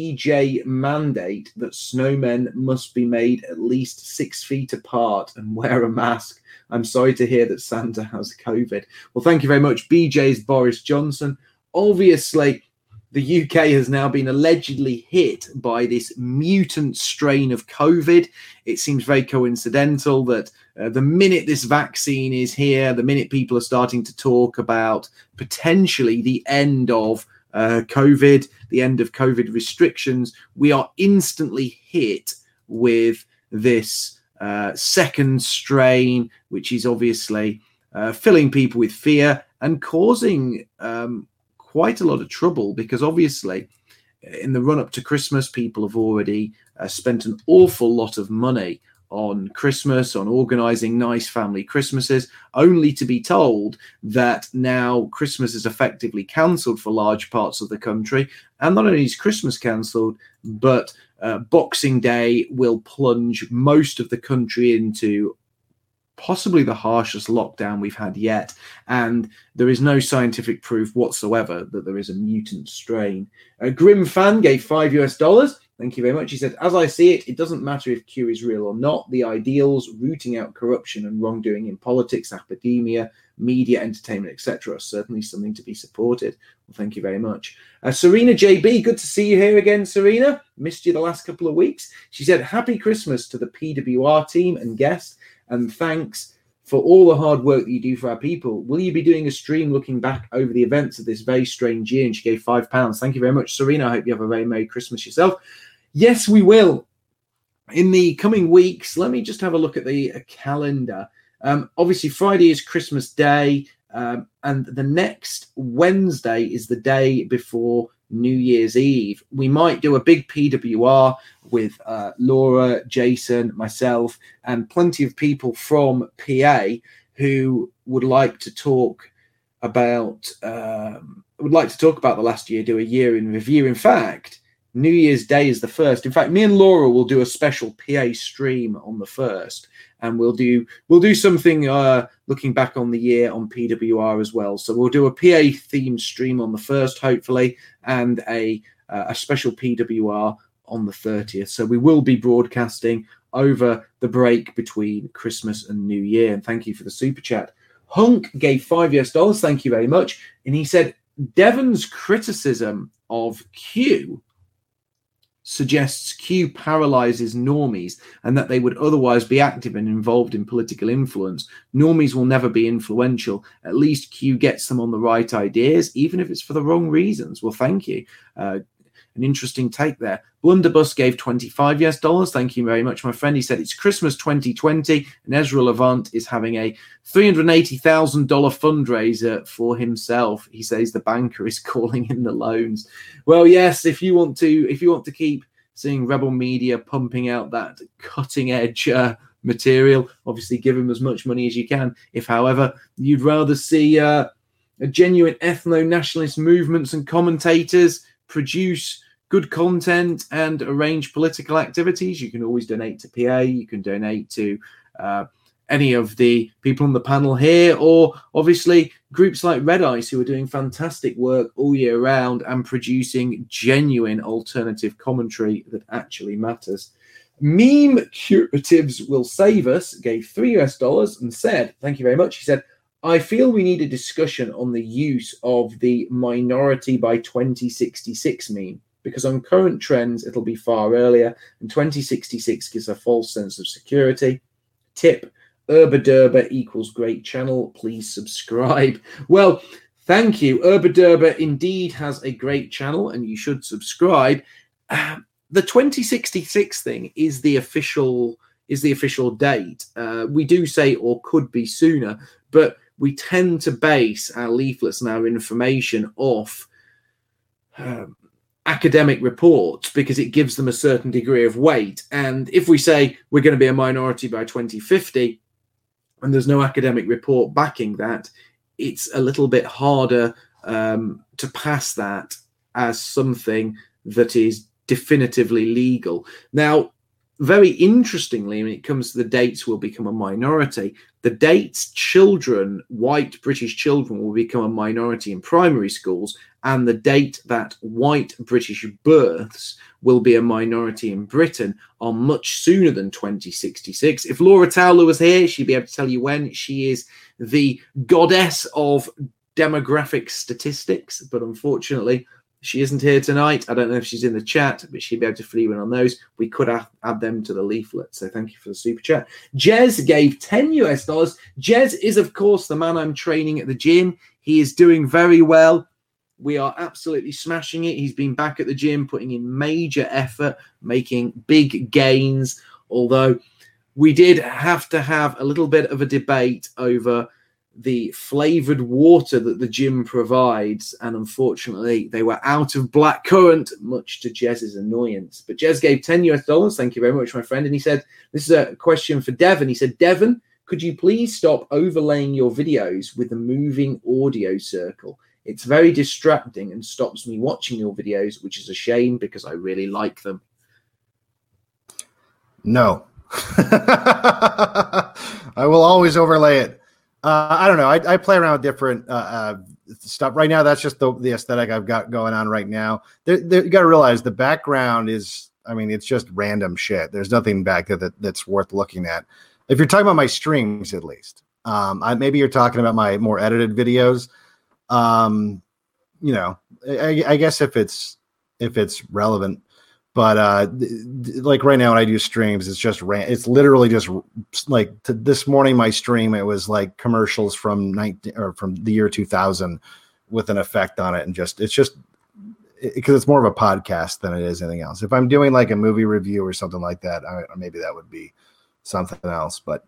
Speaker 1: BJ mandate that snowmen must be made at least 6 feet apart and wear a mask? I'm sorry to hear that Santa has COVID. Well, thank you very much. BJ's Boris Johnson. Obviously, the UK has now been allegedly hit by this mutant strain of COVID. It seems very coincidental that the minute this vaccine is here, the minute people are starting to talk about potentially the end of COVID, the end of COVID restrictions, we are instantly hit with this second strain, which is obviously filling people with fear and causing quite a lot of trouble, because obviously in the run up to Christmas, people have already spent an awful lot of money on Christmas, on organizing nice family Christmases, only to be told that now Christmas is effectively cancelled for large parts of the country. And not only is Christmas cancelled, but Boxing Day will plunge most of the country into possibly the harshest lockdown we've had yet, and there is no scientific proof whatsoever that there is a mutant strain. A Grim Fan gave $5. Thank you very much. He said, as I see it, it doesn't matter if Q is real or not. The ideals, rooting out corruption and wrongdoing in politics, academia, media, entertainment, etc., are certainly something to be supported. Well, thank you very much. Serena JB, good to see you here again, Serena. Missed you the last couple of weeks. She said, happy Christmas to the PWR team and guests, and thanks for all the hard work that you do for our people. Will you be doing a stream looking back over the events of this very strange year? And she gave £5. Thank you very much, Serena. I hope you have a very Merry Christmas yourself. Yes, we will. In the coming weeks, let me just have a look at the calendar. Obviously, Friday is Christmas Day, and the next Wednesday is the day before New Year's Eve. We might do a big PWR with Laura, Jason, myself, and plenty of people from PA who would like to talk about the last year, do a year in review. In fact, New Year's Day is the first. In fact, me and Laura will do a special PA stream on the first, and we'll do something looking back on the year on PWR as well. So we'll do a PA themed stream on the first, hopefully, and a special PWR on the 30th. So we will be broadcasting over the break between Christmas and New Year. And thank you for the super chat. Hunk gave $5. Thank you very much. And he said, Devon's criticism of Q suggests Q paralyzes normies and that they would otherwise be active and involved in political influence. Normies will never be influential. At least Q gets them on the right ideas, even if it's for the wrong reasons. Well, thank you. An interesting take there. Blunderbuss gave $25. Thank you very much, my friend. He said it's Christmas 2020 and Ezra Levant is having a $380,000 fundraiser for himself. He says the banker is calling in the loans. Well, yes, if you want to keep seeing Rebel Media pumping out that cutting edge material, obviously give him as much money as you can. If, however, you'd rather see a genuine ethno-nationalist movements and commentators produce good content and arrange political activities, you can always donate to PA. You can donate to any of the people on the panel here, or obviously groups like Red Ice, who are doing fantastic work all year round and producing genuine alternative commentary that actually matters. Meme Curatives Will Save Us gave $3 and said, thank you very much. He said, I feel we need a discussion on the use of the minority by 2066 meme, because on current trends, it'll be far earlier, and 2066 gives a false sense of security. Tip, Derber equals great channel. Please subscribe. Well, thank you. Derber indeed has a great channel, and you should subscribe. The 2066 thing is the official date. We do say or could be sooner, but we tend to base our leaflets and our information off academic reports because it gives them a certain degree of weight. And if we say we're going to be a minority by 2050 and there's no academic report backing that, it's a little bit harder to pass that as something that is definitively legal. Now, very interestingly, when it comes to the dates will become a minority, the dates children, white British children, will become a minority in primary schools, and the date that white British births will be a minority in Britain are much sooner than 2066. If Laura Towler was here, she'd be able to tell you when. She is the goddess of demographic statistics, but unfortunately, she isn't here tonight. I don't know if she's in the chat, but she'd be able to fill you in on those. We could add them to the leaflet. So thank you for the super chat. Jez gave $10. Jez is, of course, the man I'm training at the gym. He is doing very well. We are absolutely smashing it. He's been back at the gym, putting in major effort, making big gains. Although we did have to have a little bit of a debate over the flavored water that the gym provides, and unfortunately they were out of blackcurrant, much to Jez's annoyance. But Jez gave $10. Thank you very much, my friend. And he said, this is a question for Devon. He said, Devon, could you please stop overlaying your videos with a moving audio circle? It's very distracting and stops me watching your videos, which is a shame because I really like them.
Speaker 3: No. I will always overlay it. I don't know. I play around with different stuff. Right now, that's just the aesthetic I've got going on right now. You got to realize the background is, it's just random shit. There's nothing back there that's worth looking at. If you're talking about my streams, at least, maybe you're talking about my more edited videos. I guess if it's relevant. But like right now when I do streams, it's literally just like this morning, my stream, it was like commercials from the year 2000 with an effect on it. And because it's more of a podcast than it is anything else. If I'm doing like a movie review or something like that, maybe that would be something else, but.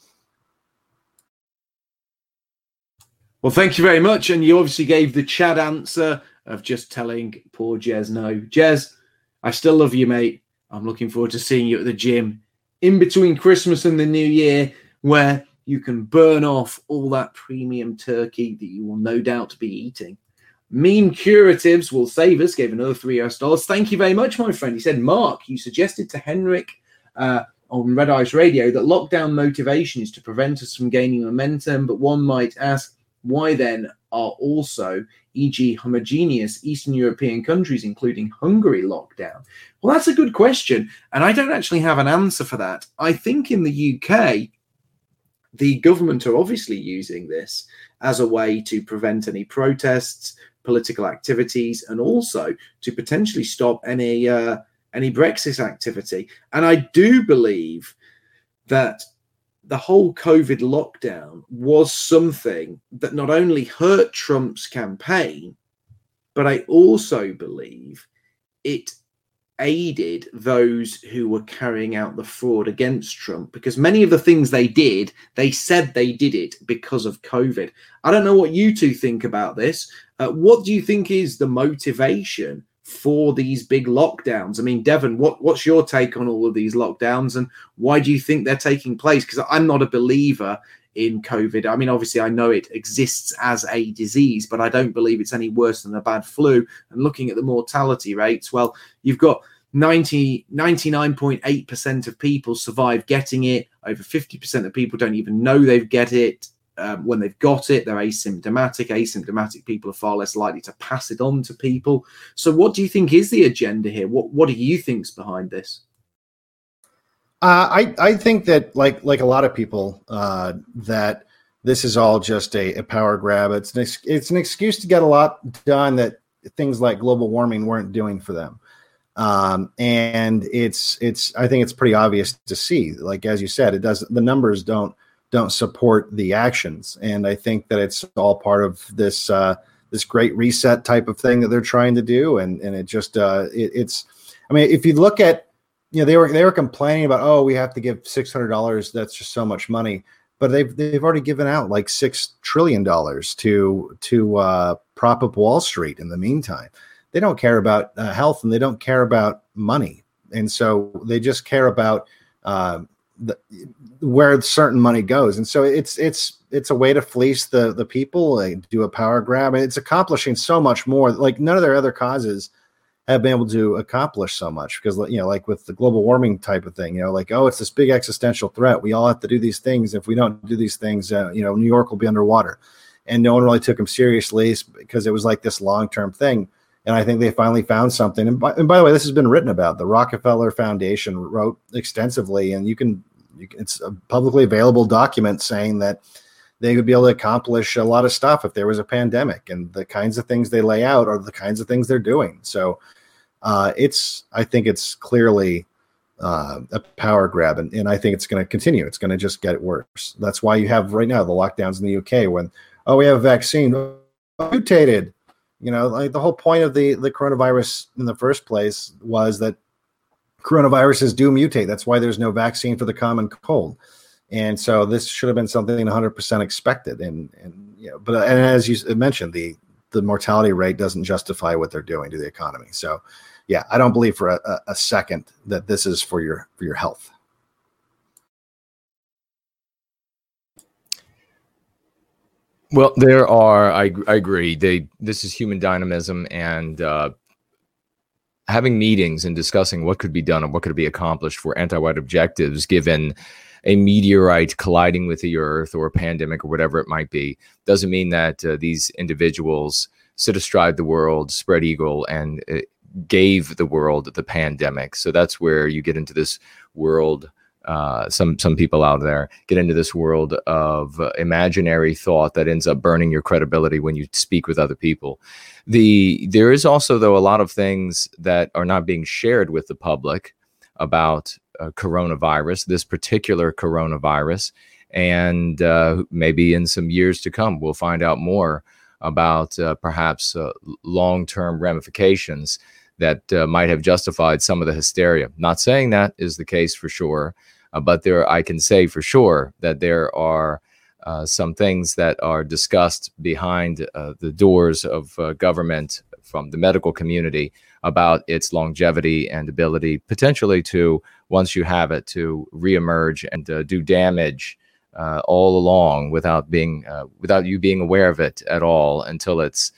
Speaker 1: Well, thank you very much. And you obviously gave the Chad answer of just telling poor Jez no. Jez, I still love you, mate. I'm looking forward to seeing you at the gym in between Christmas and the New Year, where you can burn off all that premium turkey that you will no doubt be eating. Meme Curatives Will Save Us gave another $3. Thank you very much, my friend. He said, Mark, you suggested to Henrik on Red Ice Radio that lockdown motivation is to prevent us from gaining momentum, but one might ask, why then are also, e.g. homogeneous Eastern European countries, including Hungary, locked down? Well, that's a good question, and I don't actually have an answer for that. I think in the UK, the government are obviously using this as a way to prevent any protests, political activities, and also to potentially stop any Brexit activity. And I do believe that the whole COVID lockdown was something that not only hurt Trump's campaign, but I also believe it aided those who were carrying out the fraud against Trump, because many of the things they did, they said they did it because of COVID. I don't know what you two think about this. What do you think is the motivation for these big lockdowns? I mean, Devon, what's your take on all of these lockdowns, and why do you think they're taking place? Because I'm not a believer in COVID. I mean, obviously, I know it exists as a disease, but I don't believe it's any worse than a bad flu. And looking at the mortality rates, well, you've got 99.8% of people survive getting it. Over 50% of people don't even know they've get it. when they've got it, they're asymptomatic. Asymptomatic people are far less likely to pass it on to people. So what do you think is the agenda here? What do you think's behind this?
Speaker 3: I think that like a lot of people that this is all just a power grab. It's an excuse to get a lot done that things like global warming weren't doing for them. And I think it's pretty obvious to see, like, as you said, the numbers don't support the actions. And I think that it's all part of this great reset type of thing that they're trying to do. And it just, it's, I mean, if you look at, they were complaining about, oh, we have to give $600. That's just so much money. But they've already given out like $6 trillion to prop up Wall Street in the meantime. They don't care about health, and they don't care about money. And so they just care about where certain money goes. And so it's a way to fleece the people, do a power grab. And it's accomplishing so much more. Like, none of their other causes have been able to accomplish so much, because, like with the global warming type of thing, like, oh, it's this big existential threat. We all have to do these things. If we don't do these things, New York will be underwater. And no one really took them seriously because it was like this long-term thing. And I think they finally found something. And by the way, this has been written about. The Rockefeller Foundation wrote extensively, and it's a publicly available document saying that they would be able to accomplish a lot of stuff if there was a pandemic, and the kinds of things they lay out are the kinds of things they're doing. So I think it's clearly a power grab, and I think it's going to continue. It's going to just get worse. That's why you have right now the lockdowns in the UK when, oh, we have a vaccine mutated. Like the whole point of the coronavirus in the first place was that coronaviruses do mutate. That's why there's no vaccine for the common cold. And so this should have been something 100% expected. And as you mentioned, the mortality rate doesn't justify what they're doing to the economy. So, yeah, I don't believe for a second that this is for your health.
Speaker 2: Well, there are, I agree. This is human dynamism, and having meetings and discussing what could be done and what could be accomplished for anti-white objectives, given a meteorite colliding with the earth or a pandemic or whatever it might be, doesn't mean that these individuals sit astride the world, spread eagle, and gave the world the pandemic. So that's where you get into this world. Some people out there get into this world of imaginary thought that ends up burning your credibility when you speak with other people. There is also, though, a lot of things that are not being shared with the public about coronavirus, this particular coronavirus, and maybe in some years to come, we'll find out more about perhaps long-term ramifications that might have justified some of the hysteria. Not saying that is the case for sure, but I can say for sure that there are some things that are discussed behind the doors of government from the medical community about its longevity and ability potentially to, once you have it, to reemerge and do damage all along without you being aware of it at all until it's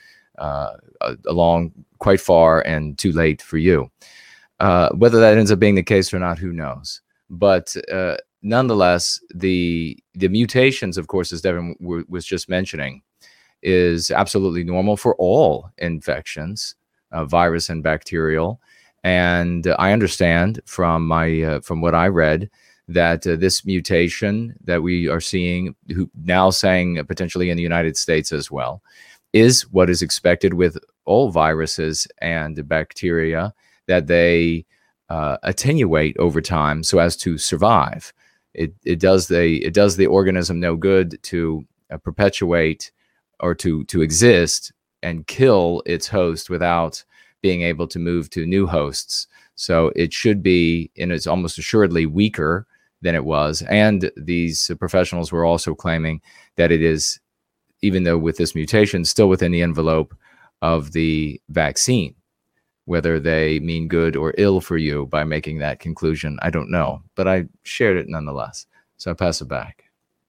Speaker 2: along quite far and too late for you. Whether that ends up being the case or not, who knows? But nonetheless, the mutations, of course, as Devin was just mentioning, is absolutely normal for all infections, virus and bacterial. And I understand from what I read that this mutation that we are seeing, now saying potentially in the United States as well, is what is expected with all viruses and bacteria, that they attenuate over time so as to survive. It does the organism no good to perpetuate or to exist and kill its host without being able to move to new hosts. So it should be, and it's almost assuredly weaker than it was. And these professionals were also claiming that it is, even though with this mutation, still within the envelope of the vaccine. Whether they mean good or ill for you by making that conclusion, I don't know. But I shared it nonetheless. So I pass it back.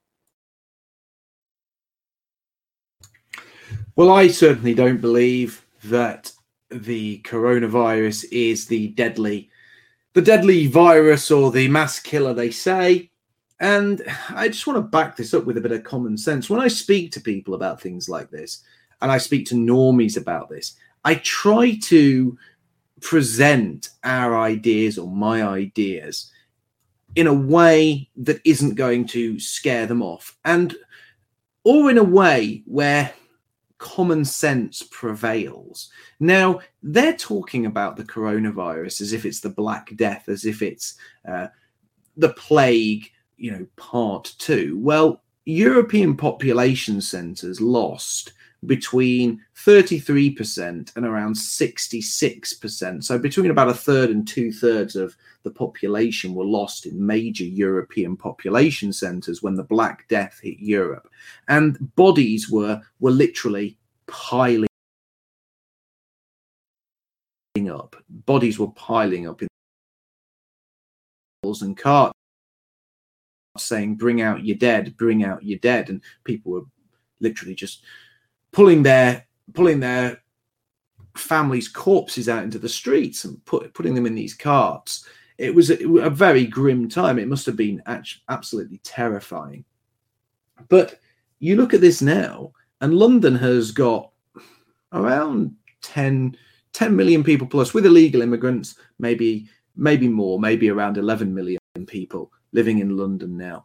Speaker 1: Well, I certainly don't believe that the coronavirus is the deadly virus or the mass killer they say. And I just want to back this up with a bit of common sense. When I speak to people about things like this, and I speak to normies about this, I try to present our ideas or my ideas in a way that isn't going to scare them off, or in a way where common sense prevails. Now, they're talking about the coronavirus as if it's the Black Death, as if it's the plague, part 2. Well, European population centres lost between 33% and around 66%. So between about a third and 2/3 of the population were lost in major European population centres when the Black Death hit Europe. And bodies were literally piling up. Bodies were piling up in and carts saying, "Bring out your dead, bring out your dead." And people were literally just pulling their families' corpses out into the streets and putting them in these carts. It was a very grim time. It must have been absolutely terrifying. But you look at this now, and London has got around 10 million people plus, with illegal immigrants, maybe more, maybe around 11 million people living in London now.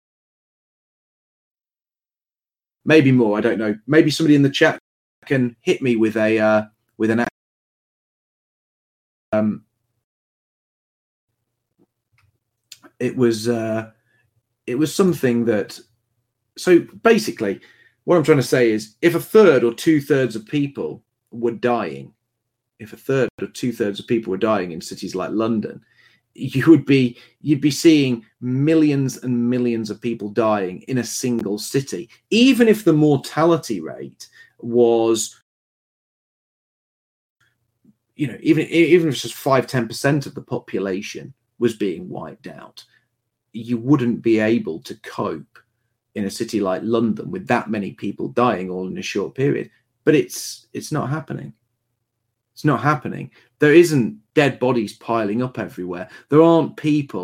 Speaker 1: Maybe more, I don't know. Maybe somebody in the chat can hit me with an it was something that, so basically what I'm trying to say is, if a third or 2/3 of people were dying, in cities like London, you'd be seeing millions and millions of people dying in a single city. Even if the mortality rate was, even if it's just 5-10% of the population was being wiped out, you wouldn't be able to cope in a city like London with that many people dying all in a short period. But it's not happening. It's not happening. There isn't dead bodies piling up everywhere. There aren't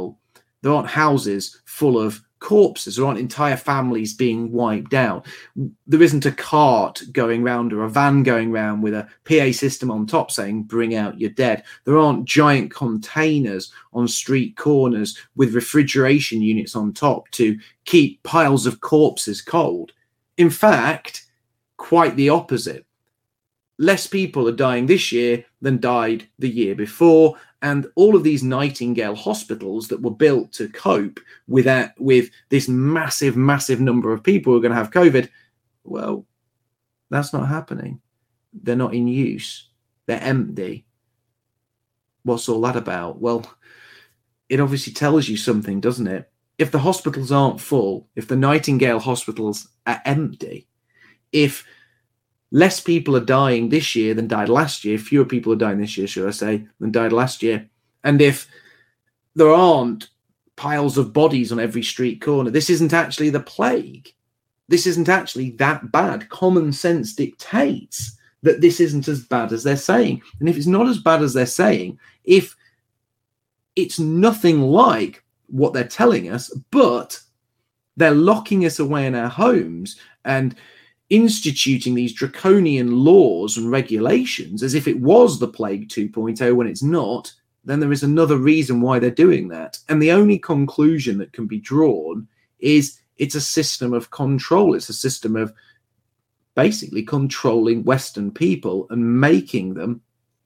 Speaker 1: houses full of corpses. There aren't entire families being wiped out. There isn't a cart going round or a van going round with a PA system on top saying, "Bring out your dead." There aren't giant containers on street corners with refrigeration units on top to keep piles of corpses cold. In fact, quite the opposite. Less people are dying this year than died the year before. And all of these Nightingale hospitals that were built to cope with this massive, massive number of people who are going to have COVID, well, that's not happening. They're not in use. They're empty. What's all that about? Well, it obviously tells you something, doesn't it? If the hospitals aren't full, if the Nightingale hospitals are empty, if less people are dying this year than died last year, fewer people are dying this year, should I say, than died last year, and if there aren't piles of bodies on every street corner, this isn't actually the plague. This isn't actually that bad. Common sense dictates that this isn't as bad as they're saying. And if it's not as bad as they're saying, if it's nothing like what they're telling us, but they're locking us away in our homes and instituting these draconian laws and regulations as if it was the plague 2.0 when it's not, then there is another reason why they're doing that. And the only conclusion that can be drawn is it's a system of control. It's a system of basically controlling Western people and making them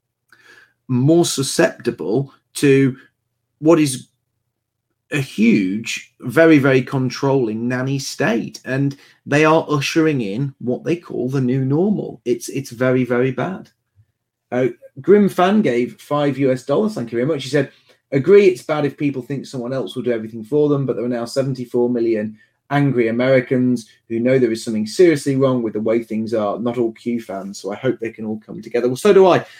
Speaker 1: more susceptible to what is a huge, very, very controlling nanny state. And they are ushering in what they call the new normal. It's very, very bad. Grim Fan gave $5. Thank you very much. He said, "Agree, it's bad if people think someone else will do everything for them, but there are now 74 million angry Americans who know there is something seriously wrong with the way things are. Not all Q fans, so I hope they can all come together." Well, so do I.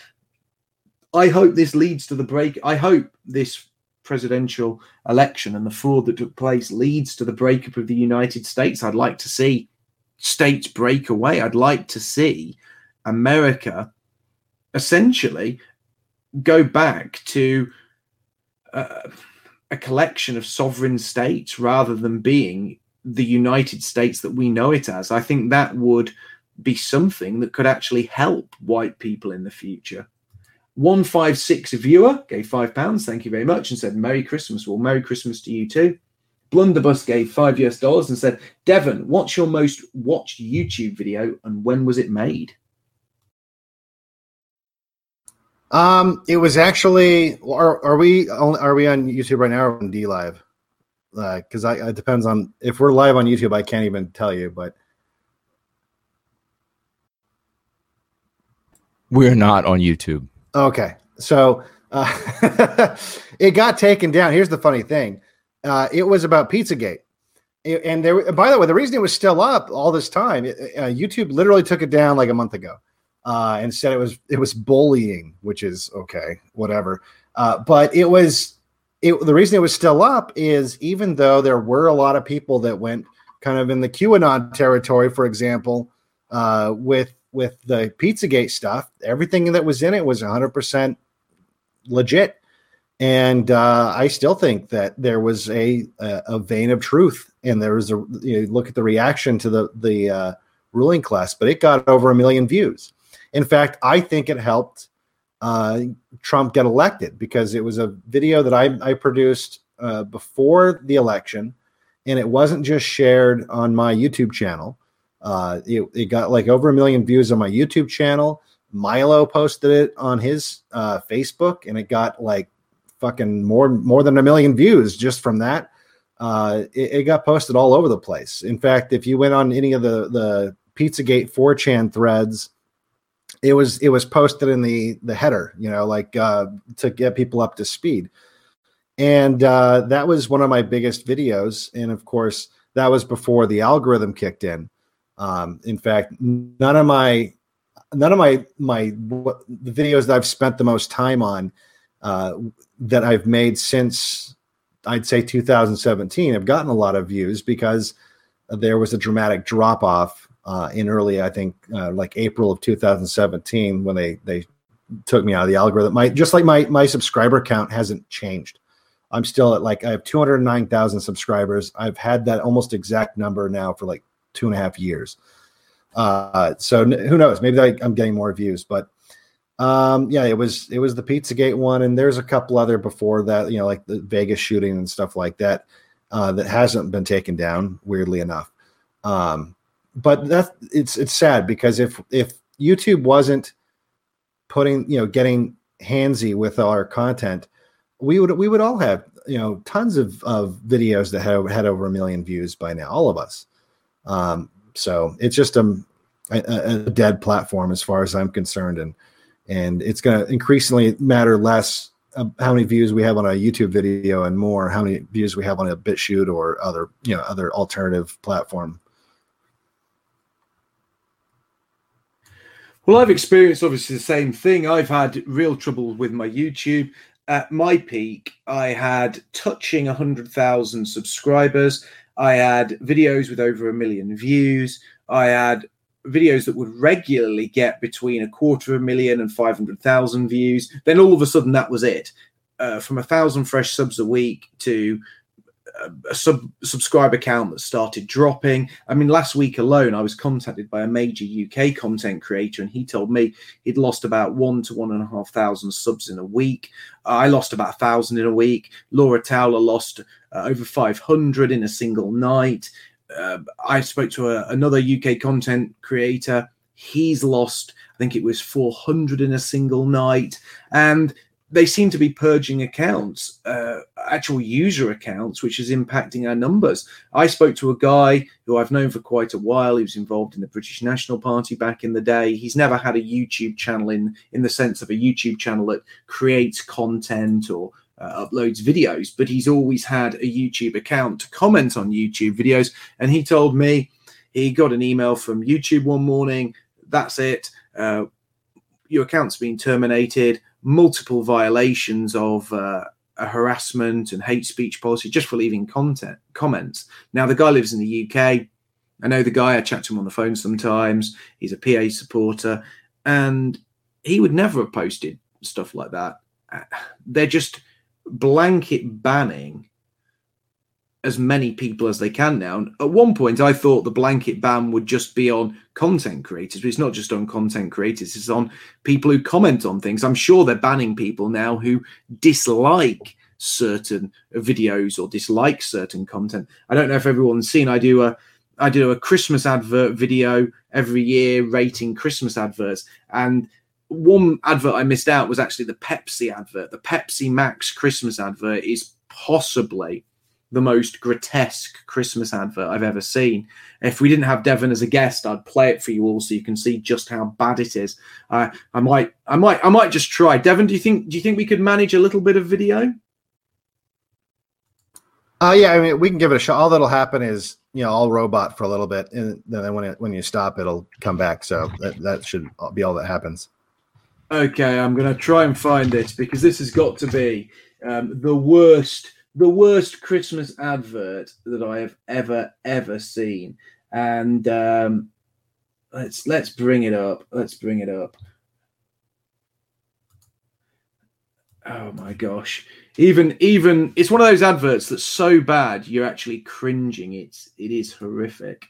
Speaker 1: I hope this leads to the break. I hope this presidential election and the fraud that took place leads to the breakup of the United States. I'd like to see states break away. I'd like to see America essentially go back to a collection of sovereign states rather than being the United States that we know it as. I think that would be something that could actually help white people in the future. 156 viewer gave £5. Thank you very much, and said Merry Christmas. Well, Merry Christmas to you too. Blunderbuss gave $5 and said, Devon, what's your most watched YouTube video and when was it made?
Speaker 3: It was actually, are we on YouTube right now or on DLive? Because it depends on if we're live on YouTube. I can't even tell you, but
Speaker 2: we're not on YouTube.
Speaker 3: Okay, so it got taken down. Here's the funny thing: it was about Pizzagate, and there. By the way, the reason it was still up all this time, YouTube literally took it down like a month ago, and said it was bullying, which is okay, whatever. But the reason it was still up is even though there were a lot of people that went kind of in the QAnon territory, for example, with the Pizzagate stuff, everything that was in it was 100% legit. And I still think that there was a vein of truth, and there was look at the reaction to the ruling class, but it got over 1 million views. In fact, I think it helped Trump get elected because it was a video that I produced before the election, and it wasn't just shared on my YouTube channel. It got like over 1 million views on my YouTube channel. Milo posted it on his Facebook, and it got like fucking more than 1 million views just from that. It got posted all over the place. In fact, if you went on any of the Pizzagate 4chan threads, it was posted in the header, to get people up to speed. And that was one of my biggest videos. And of course, that was before the algorithm kicked in. In fact, none of the videos that I've spent the most time on that I've made since I'd say 2017 have gotten a lot of views because there was a dramatic drop off in early, I think, like April of 2017 when they took me out of the algorithm. My subscriber count hasn't changed. I'm still at I have 209,000 subscribers. I've had that almost exact number now for like 2.5 years. So who knows? Maybe I'm getting more views, but it was the Pizzagate one, and there's a couple other before that, like the Vegas shooting and stuff like that, that hasn't been taken down, weirdly enough. But it's sad because if YouTube wasn't getting handsy with our content, we would all have tons of videos that had over 1 million views by now, all of us. So it's just a dead platform as far as I'm concerned, and it's going to increasingly matter less how many views we have on a YouTube video and more how many views we have on a BitChute or other alternative platform.
Speaker 1: Well, I've experienced obviously the same thing. I've had real trouble with my YouTube. At my peak, I had touching 100,000 subscribers. I had videos with over 1 million views. I had videos that would regularly get between 250,000 and 500,000 views. Then all of a sudden, that was it. From 1,000 fresh subs a week to a subscriber count that started dropping. I mean, last week alone, I was contacted by a major UK content creator, and he told me he'd lost about 1,000 to 1,500 subs in a week. I lost about 1,000 in a week. Laura Towler lost over 500 in a single night. I spoke to another UK content creator. He's lost, I think it was 400 in a single night. And they seem to be purging accounts, actual user accounts, which is impacting our numbers. I spoke to a guy who I've known for quite a while. He was involved in the British National Party back in the day. He's never had a YouTube channel in the sense of a YouTube channel that creates content or uploads videos, but he's always had a YouTube account to comment on YouTube videos. And he told me he got an email from YouTube one morning. That's it. Your account's been terminated. Multiple violations of a harassment and hate speech policy just for leaving comments. Now, the guy lives in the UK. I know the guy. I chat to him on the phone sometimes. He's a PA supporter, and he would never have posted stuff like that. They're just blanket banning as many people as they can now. And at one point, I thought the blanket ban would just be on content creators, but it's not just on content creators. It's on people who comment on things. I'm sure they're banning people now who dislike certain videos or dislike certain content. I don't know if everyone's seen, I do a Christmas advert video every year rating Christmas adverts, and one advert I missed out was actually the Pepsi advert. The Pepsi Max Christmas advert is possibly the most grotesque Christmas advert I've ever seen. If we didn't have Devon as a guest, I'd play it for you all so you can see just how bad it is. I might just try. Devon, do you think we could manage a little bit of video?
Speaker 3: Yeah, I mean, we can give it a shot. All that'll happen is, I'll robot for a little bit, and then when you stop, it'll come back. So that should be all that happens.
Speaker 1: Okay, I'm going to try and find it because this has got to be the worst Christmas advert that I have ever seen. And let's bring it up. Let's bring it up. Oh my gosh. Even it's one of those adverts that's so bad you're actually cringing. It is horrific.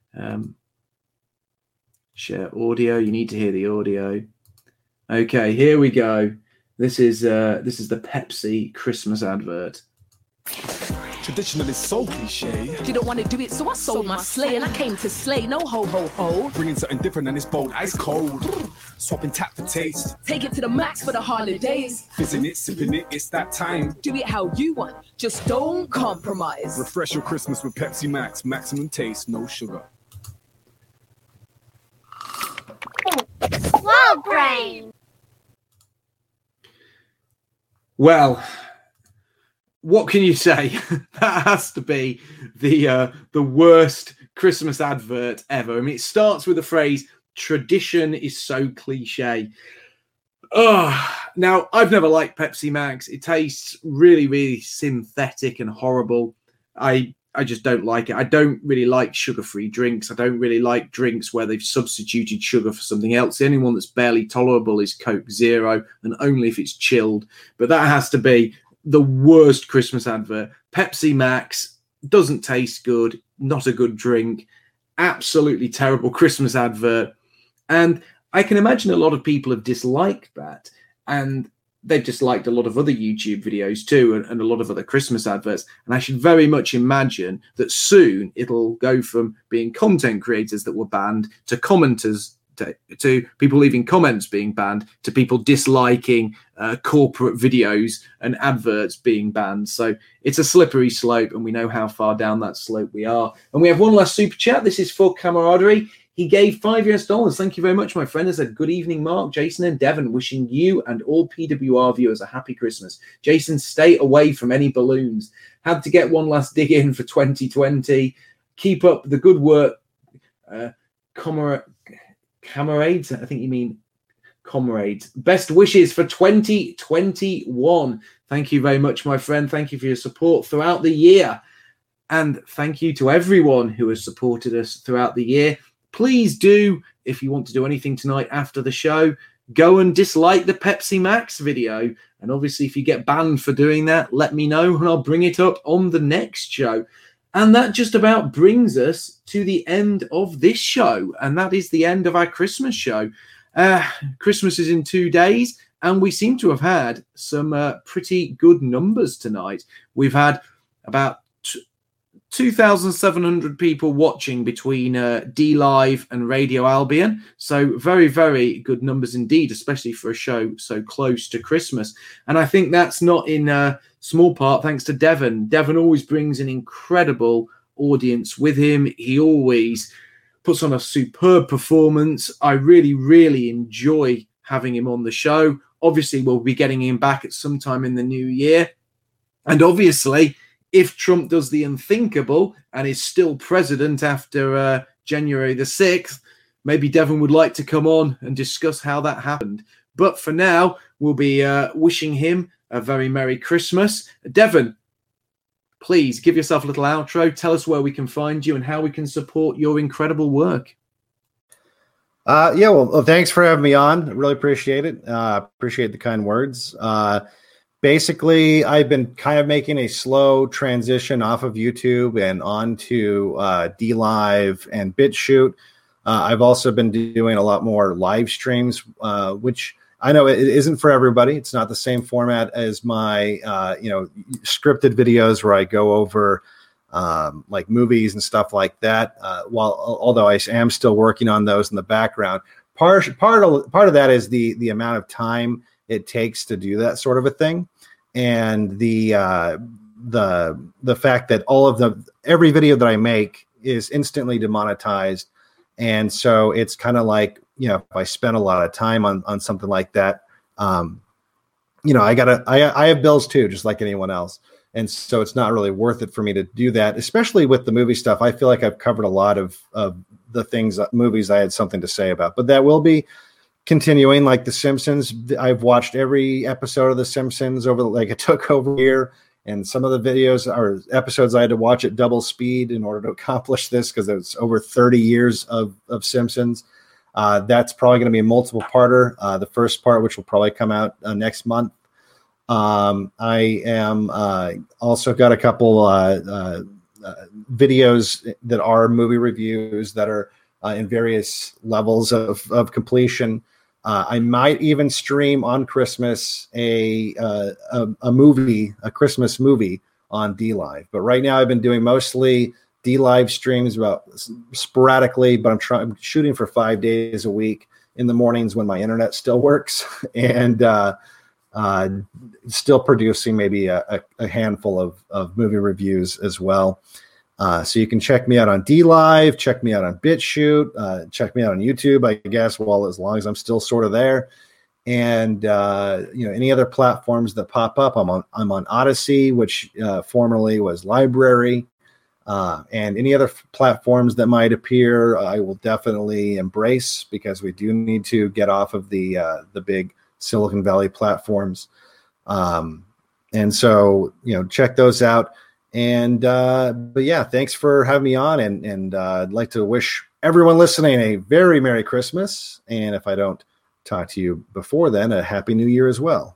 Speaker 1: Share audio. You need to hear the audio. Okay, here we go. This is the Pepsi Christmas advert.
Speaker 4: Traditional is so cliche.
Speaker 5: You don't want to do it, so I sold my sleigh and I came to slay. No ho ho ho.
Speaker 4: Bringing something different and it's bold, ice cold. Swapping tap for taste.
Speaker 5: Take it to the max for the holidays.
Speaker 4: Fizzing it, sipping it, it's that time.
Speaker 5: Do it how you want, just don't compromise.
Speaker 4: Refresh your Christmas with Pepsi Max. Maximum taste, no sugar.
Speaker 6: Wow, brain.
Speaker 1: Well, what can you say? That has to be the worst Christmas advert ever. I mean, it starts with the phrase, tradition is so cliche. Now, I've never liked Pepsi Max. It tastes really, really synthetic and horrible. I just don't like it. I don't really like sugar-free drinks. I don't really like drinks where they've substituted sugar for something else. The only one that's barely tolerable is Coke Zero, and only if it's chilled. But that has to be the worst Christmas advert. Pepsi Max doesn't taste good, not a good drink, absolutely terrible Christmas advert. And I can imagine a lot of people have disliked that, and they've disliked a lot of other YouTube videos too, and a lot of other Christmas adverts. And I should very much imagine that soon it'll go from being content creators that were banned to commenters, to people leaving comments being banned, to people disliking corporate videos and adverts being banned. So it's a slippery slope, and we know how far down that slope we are. And we have one last super chat. This is for Camaraderie. He gave $5. Thank you very much, my friend. I said, good evening, Mark, Jason, and Devon. Wishing you and all PWR viewers a happy Christmas. Jason, stay away from any balloons. Had to get one last dig in for 2020. Keep up the good work. Comrades, I think you mean comrades. Best wishes for 2021. Thank you very much, my friend. Thank you for your support throughout the year. And thank you to everyone who has supported us throughout the year. Please do, if you want to do anything tonight after the show, go and dislike the Pepsi Max video. And obviously, if you get banned for doing that, let me know and I'll bring it up on the next show. And that just about brings us to the end of this show. And that is the end of our Christmas show. Christmas is in 2 days, and we seem to have had some pretty good numbers tonight. We've had about 2,700 people watching between DLive and Radio Albion. So very, very good numbers indeed, especially for a show so close to Christmas. And I think that's not in small part thanks to Devon. Devon always brings an incredible audience with him. He always puts on a superb performance. I really, really enjoy having him on the show. Obviously, we'll be getting him back at some time in the new year. And obviously, if Trump does the unthinkable and is still president after January the 6th, maybe Devon would like to come on and discuss how that happened. But for now, we'll be wishing him a very Merry Christmas. Devon, please give yourself a little outro. Tell us where we can find you and how we can support your incredible work.
Speaker 3: Well, thanks for having me on. I really appreciate it. Appreciate the kind words. basically, I've been kind of making a slow transition off of YouTube and onto DLive and BitChute. I've also been doing a lot more live streams, which I know it isn't for everybody. It's not the same format as my, scripted videos where I go over like movies and stuff like that. Although I am still working on those in the background. Part of that is the amount of time it takes to do that sort of a thing, and the fact that every video that I make is instantly demonetized. And so it's kind of like, if I spend a lot of time on something like that, I have bills too, just like anyone else. And so it's not really worth it for me to do that, especially with the movie stuff. I feel like I've covered a lot of the movies I had something to say about, but that will be continuing. Like The Simpsons, I've watched every episode of The Simpsons it took over a year. And some of the videos or episodes I had to watch at double speed in order to accomplish this, because it's over 30 years of Simpsons. That's probably going to be a multiple parter. The first part, which will probably come out next month. I am also got a couple videos that are movie reviews that are in various levels of completion. I might even stream on Christmas a Christmas movie on DLive. But right now I've been doing mostly DLive streams about sporadically, but I'm shooting for 5 days a week in the mornings when my internet still works, and still producing maybe a handful of movie reviews as well. So you can check me out on DLive, check me out on BitChute, check me out on YouTube, I guess, as long as I'm still sort of there. And any other platforms that pop up, I'm on Odyssey, which formerly was Library, and any other platforms that might appear, I will definitely embrace, because we do need to get off of the big Silicon Valley platforms. And so check those out. And but yeah, thanks for having me on, and I'd like to wish everyone listening a very Merry Christmas, and if I don't talk to you before then, a Happy New Year as well.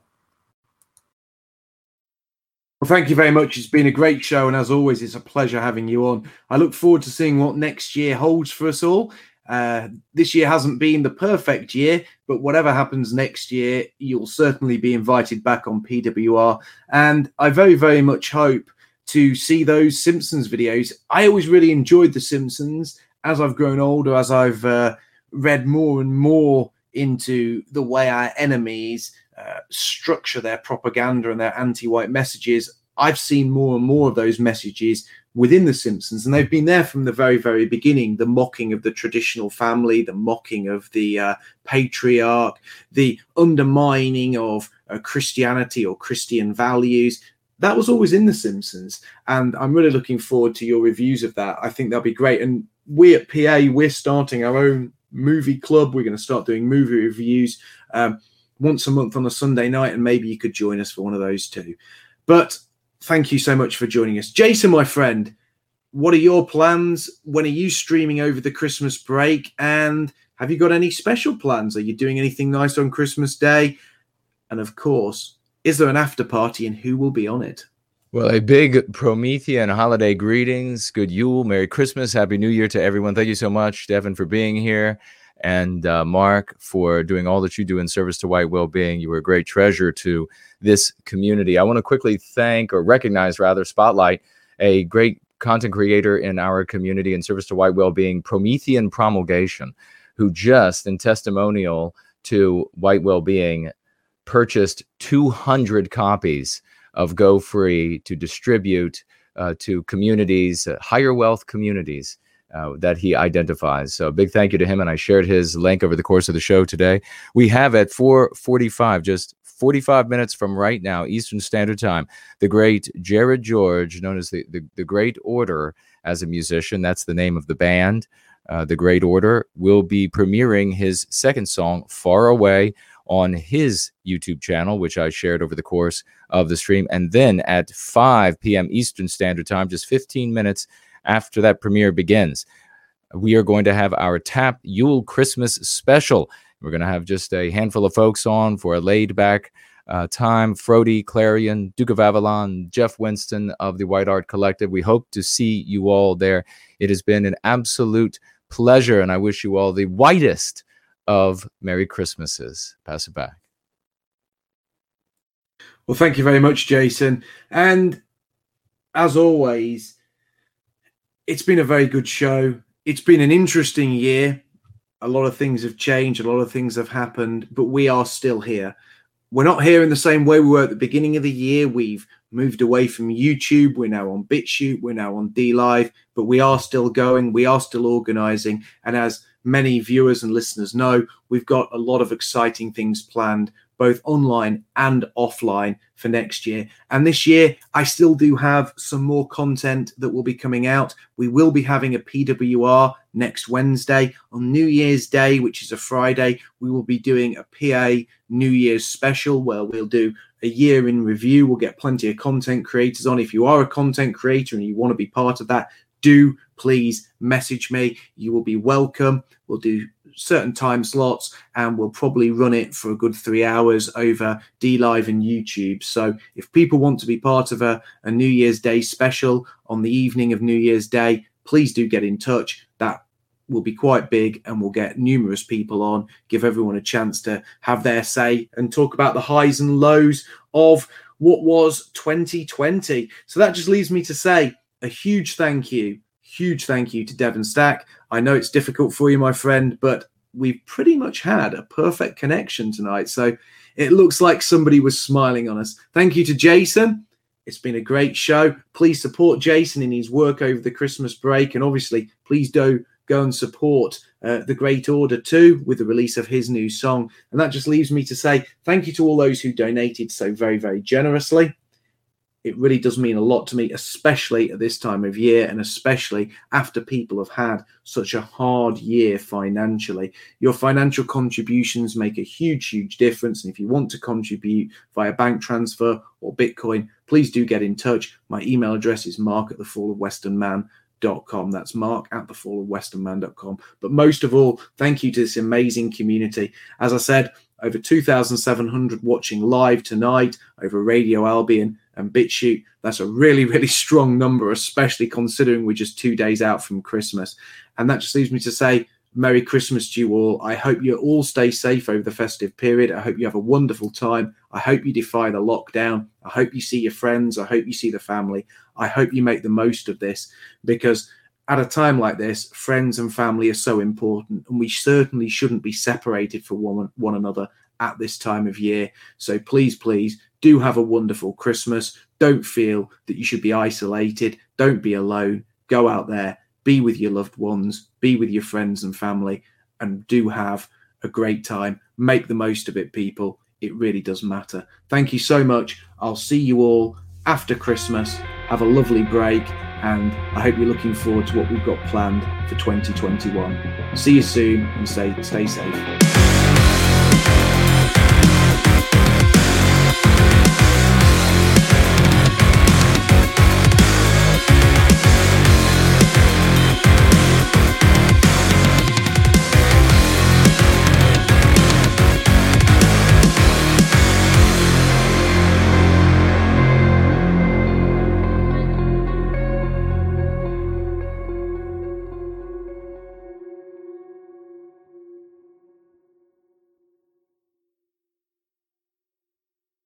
Speaker 1: Well, thank you very much. It's been a great show, and as always, it's a pleasure having you on. I look forward to seeing what next year holds for us all. This year hasn't been the perfect year, but whatever happens next year, you'll certainly be invited back on PWR, and I very, very much hope to see those Simpsons videos. I always really enjoyed The Simpsons. As I've grown older, as I've read more and more into the way our enemies structure their propaganda and their anti-white messages, I've seen more and more of those messages within The Simpsons, and they've been there from the very, very beginning. The mocking of the traditional family, the mocking of the patriarch, the undermining of Christianity or Christian values. That was always in The Simpsons, and I'm really looking forward to your reviews of that. I think that'll be great. And we at PA, we're starting our own movie club. We're going to start doing movie reviews once a month on a Sunday night, and maybe you could join us for one of those too. But thank you so much for joining us. Jason, my friend, what are your plans? When are you streaming over the Christmas break? And have you got any special plans? Are you doing anything nice on Christmas Day? And of course, is there an after party, and who will be on it?
Speaker 2: Well, a big Promethean holiday greetings. Good Yule, Merry Christmas, Happy New Year to everyone. Thank you so much, Devin, for being here, and Mark, for doing all that you do in service to white well-being. You were a great treasure to this community. I want to quickly spotlight a great content creator in our community in service to white well-being, Promethean Promulgation, who just, in testimonial to white well-being, purchased 200 copies of Go Free to distribute to communities, higher wealth communities that he identifies. So a big thank you to him, and I shared his link over the course of the show today. We have at 4:45, just 45 minutes from right now, Eastern Standard Time, the great Jared George, known as the Great Order as a musician. That's the name of the band. The Great Order will be premiering his second song, Far Away, on his YouTube channel, which I shared over the course of the stream. And then at 5 p.m. Eastern Standard Time, just 15 minutes after that premiere begins, we are going to have our Tap Yule Christmas special. We're going to have just a handful of folks on for a laid-back time, Frody, Clarion, Duke of Avalon, Jeff Winston of the White Art Collective. We hope to see you all there. It has been an absolute pleasure, and I wish you all the whitest of Merry Christmases. Pass it back.
Speaker 1: Well, thank you very much, Jason. And as always, it's been a very good show. It's been an interesting year. A lot of things have changed. A lot of things have happened, but we are still here. We're not here in the same way we were at the beginning of the year. We've moved away from YouTube. We're now on BitChute. We're now on DLive, but we are still going. We are still organizing. And as many viewers and listeners know, we've got a lot of exciting things planned, both online and offline for next year. And this year, I still do have some more content that will be coming out. We will be having a PWR next Wednesday. On New Year's Day, which is a Friday, we will be doing a PA New Year's special where we'll do a year in review. We'll get plenty of content creators on. If you are a content creator and you want to be part of that, do please message me. You will be welcome. We'll do certain time slots and we'll probably run it for a good 3 hours over DLive and YouTube. So if people want to be part of a New Year's Day special on the evening of New Year's Day, please do get in touch. That will be quite big and we'll get numerous people on, give everyone a chance to have their say and talk about the highs and lows of what was 2020. So that just leaves me to say a huge thank you to Devon Stack. I know it's difficult for you, my friend, but we've pretty much had a perfect connection tonight. So it looks like somebody was smiling on us. Thank you to Jason. It's been a great show. Please support Jason in his work over the Christmas break. And obviously, please do go and support The Great Order too with the release of his new song. And that just leaves me to say thank you to all those who donated so very, very generously. It really does mean a lot to me, especially at this time of year and especially after people have had such a hard year financially. Your financial contributions make a huge, huge difference. And if you want to contribute via bank transfer or Bitcoin, please do get in touch. My email address is mark@thefallofwesternman.com. That's mark@thefallofwesternman.com. But most of all, thank you to this amazing community. As I said, over 2,700 watching live tonight over Radio Albion and BitChute. That's a really, really strong number, especially considering we're just 2 days out from Christmas. And that just leaves me to say Merry Christmas to you all. I hope you all stay safe over the festive period. I hope you have a wonderful time. I hope you defy the lockdown. I hope you see your friends. I hope you see the family. I hope you make the most of this, because at a time like this, friends and family are so important, and we certainly shouldn't be separated from one another at this time of year. So please, please do have a wonderful Christmas. Don't feel that you should be isolated. Don't be alone. Go out there, be with your loved ones, be with your friends and family, and do have a great time. Make the most of it, people. It really does matter. Thank you so much. I'll see you all after Christmas. Have a lovely break, and I hope you're looking forward to what we've got planned for 2021. See you soon, and stay safe.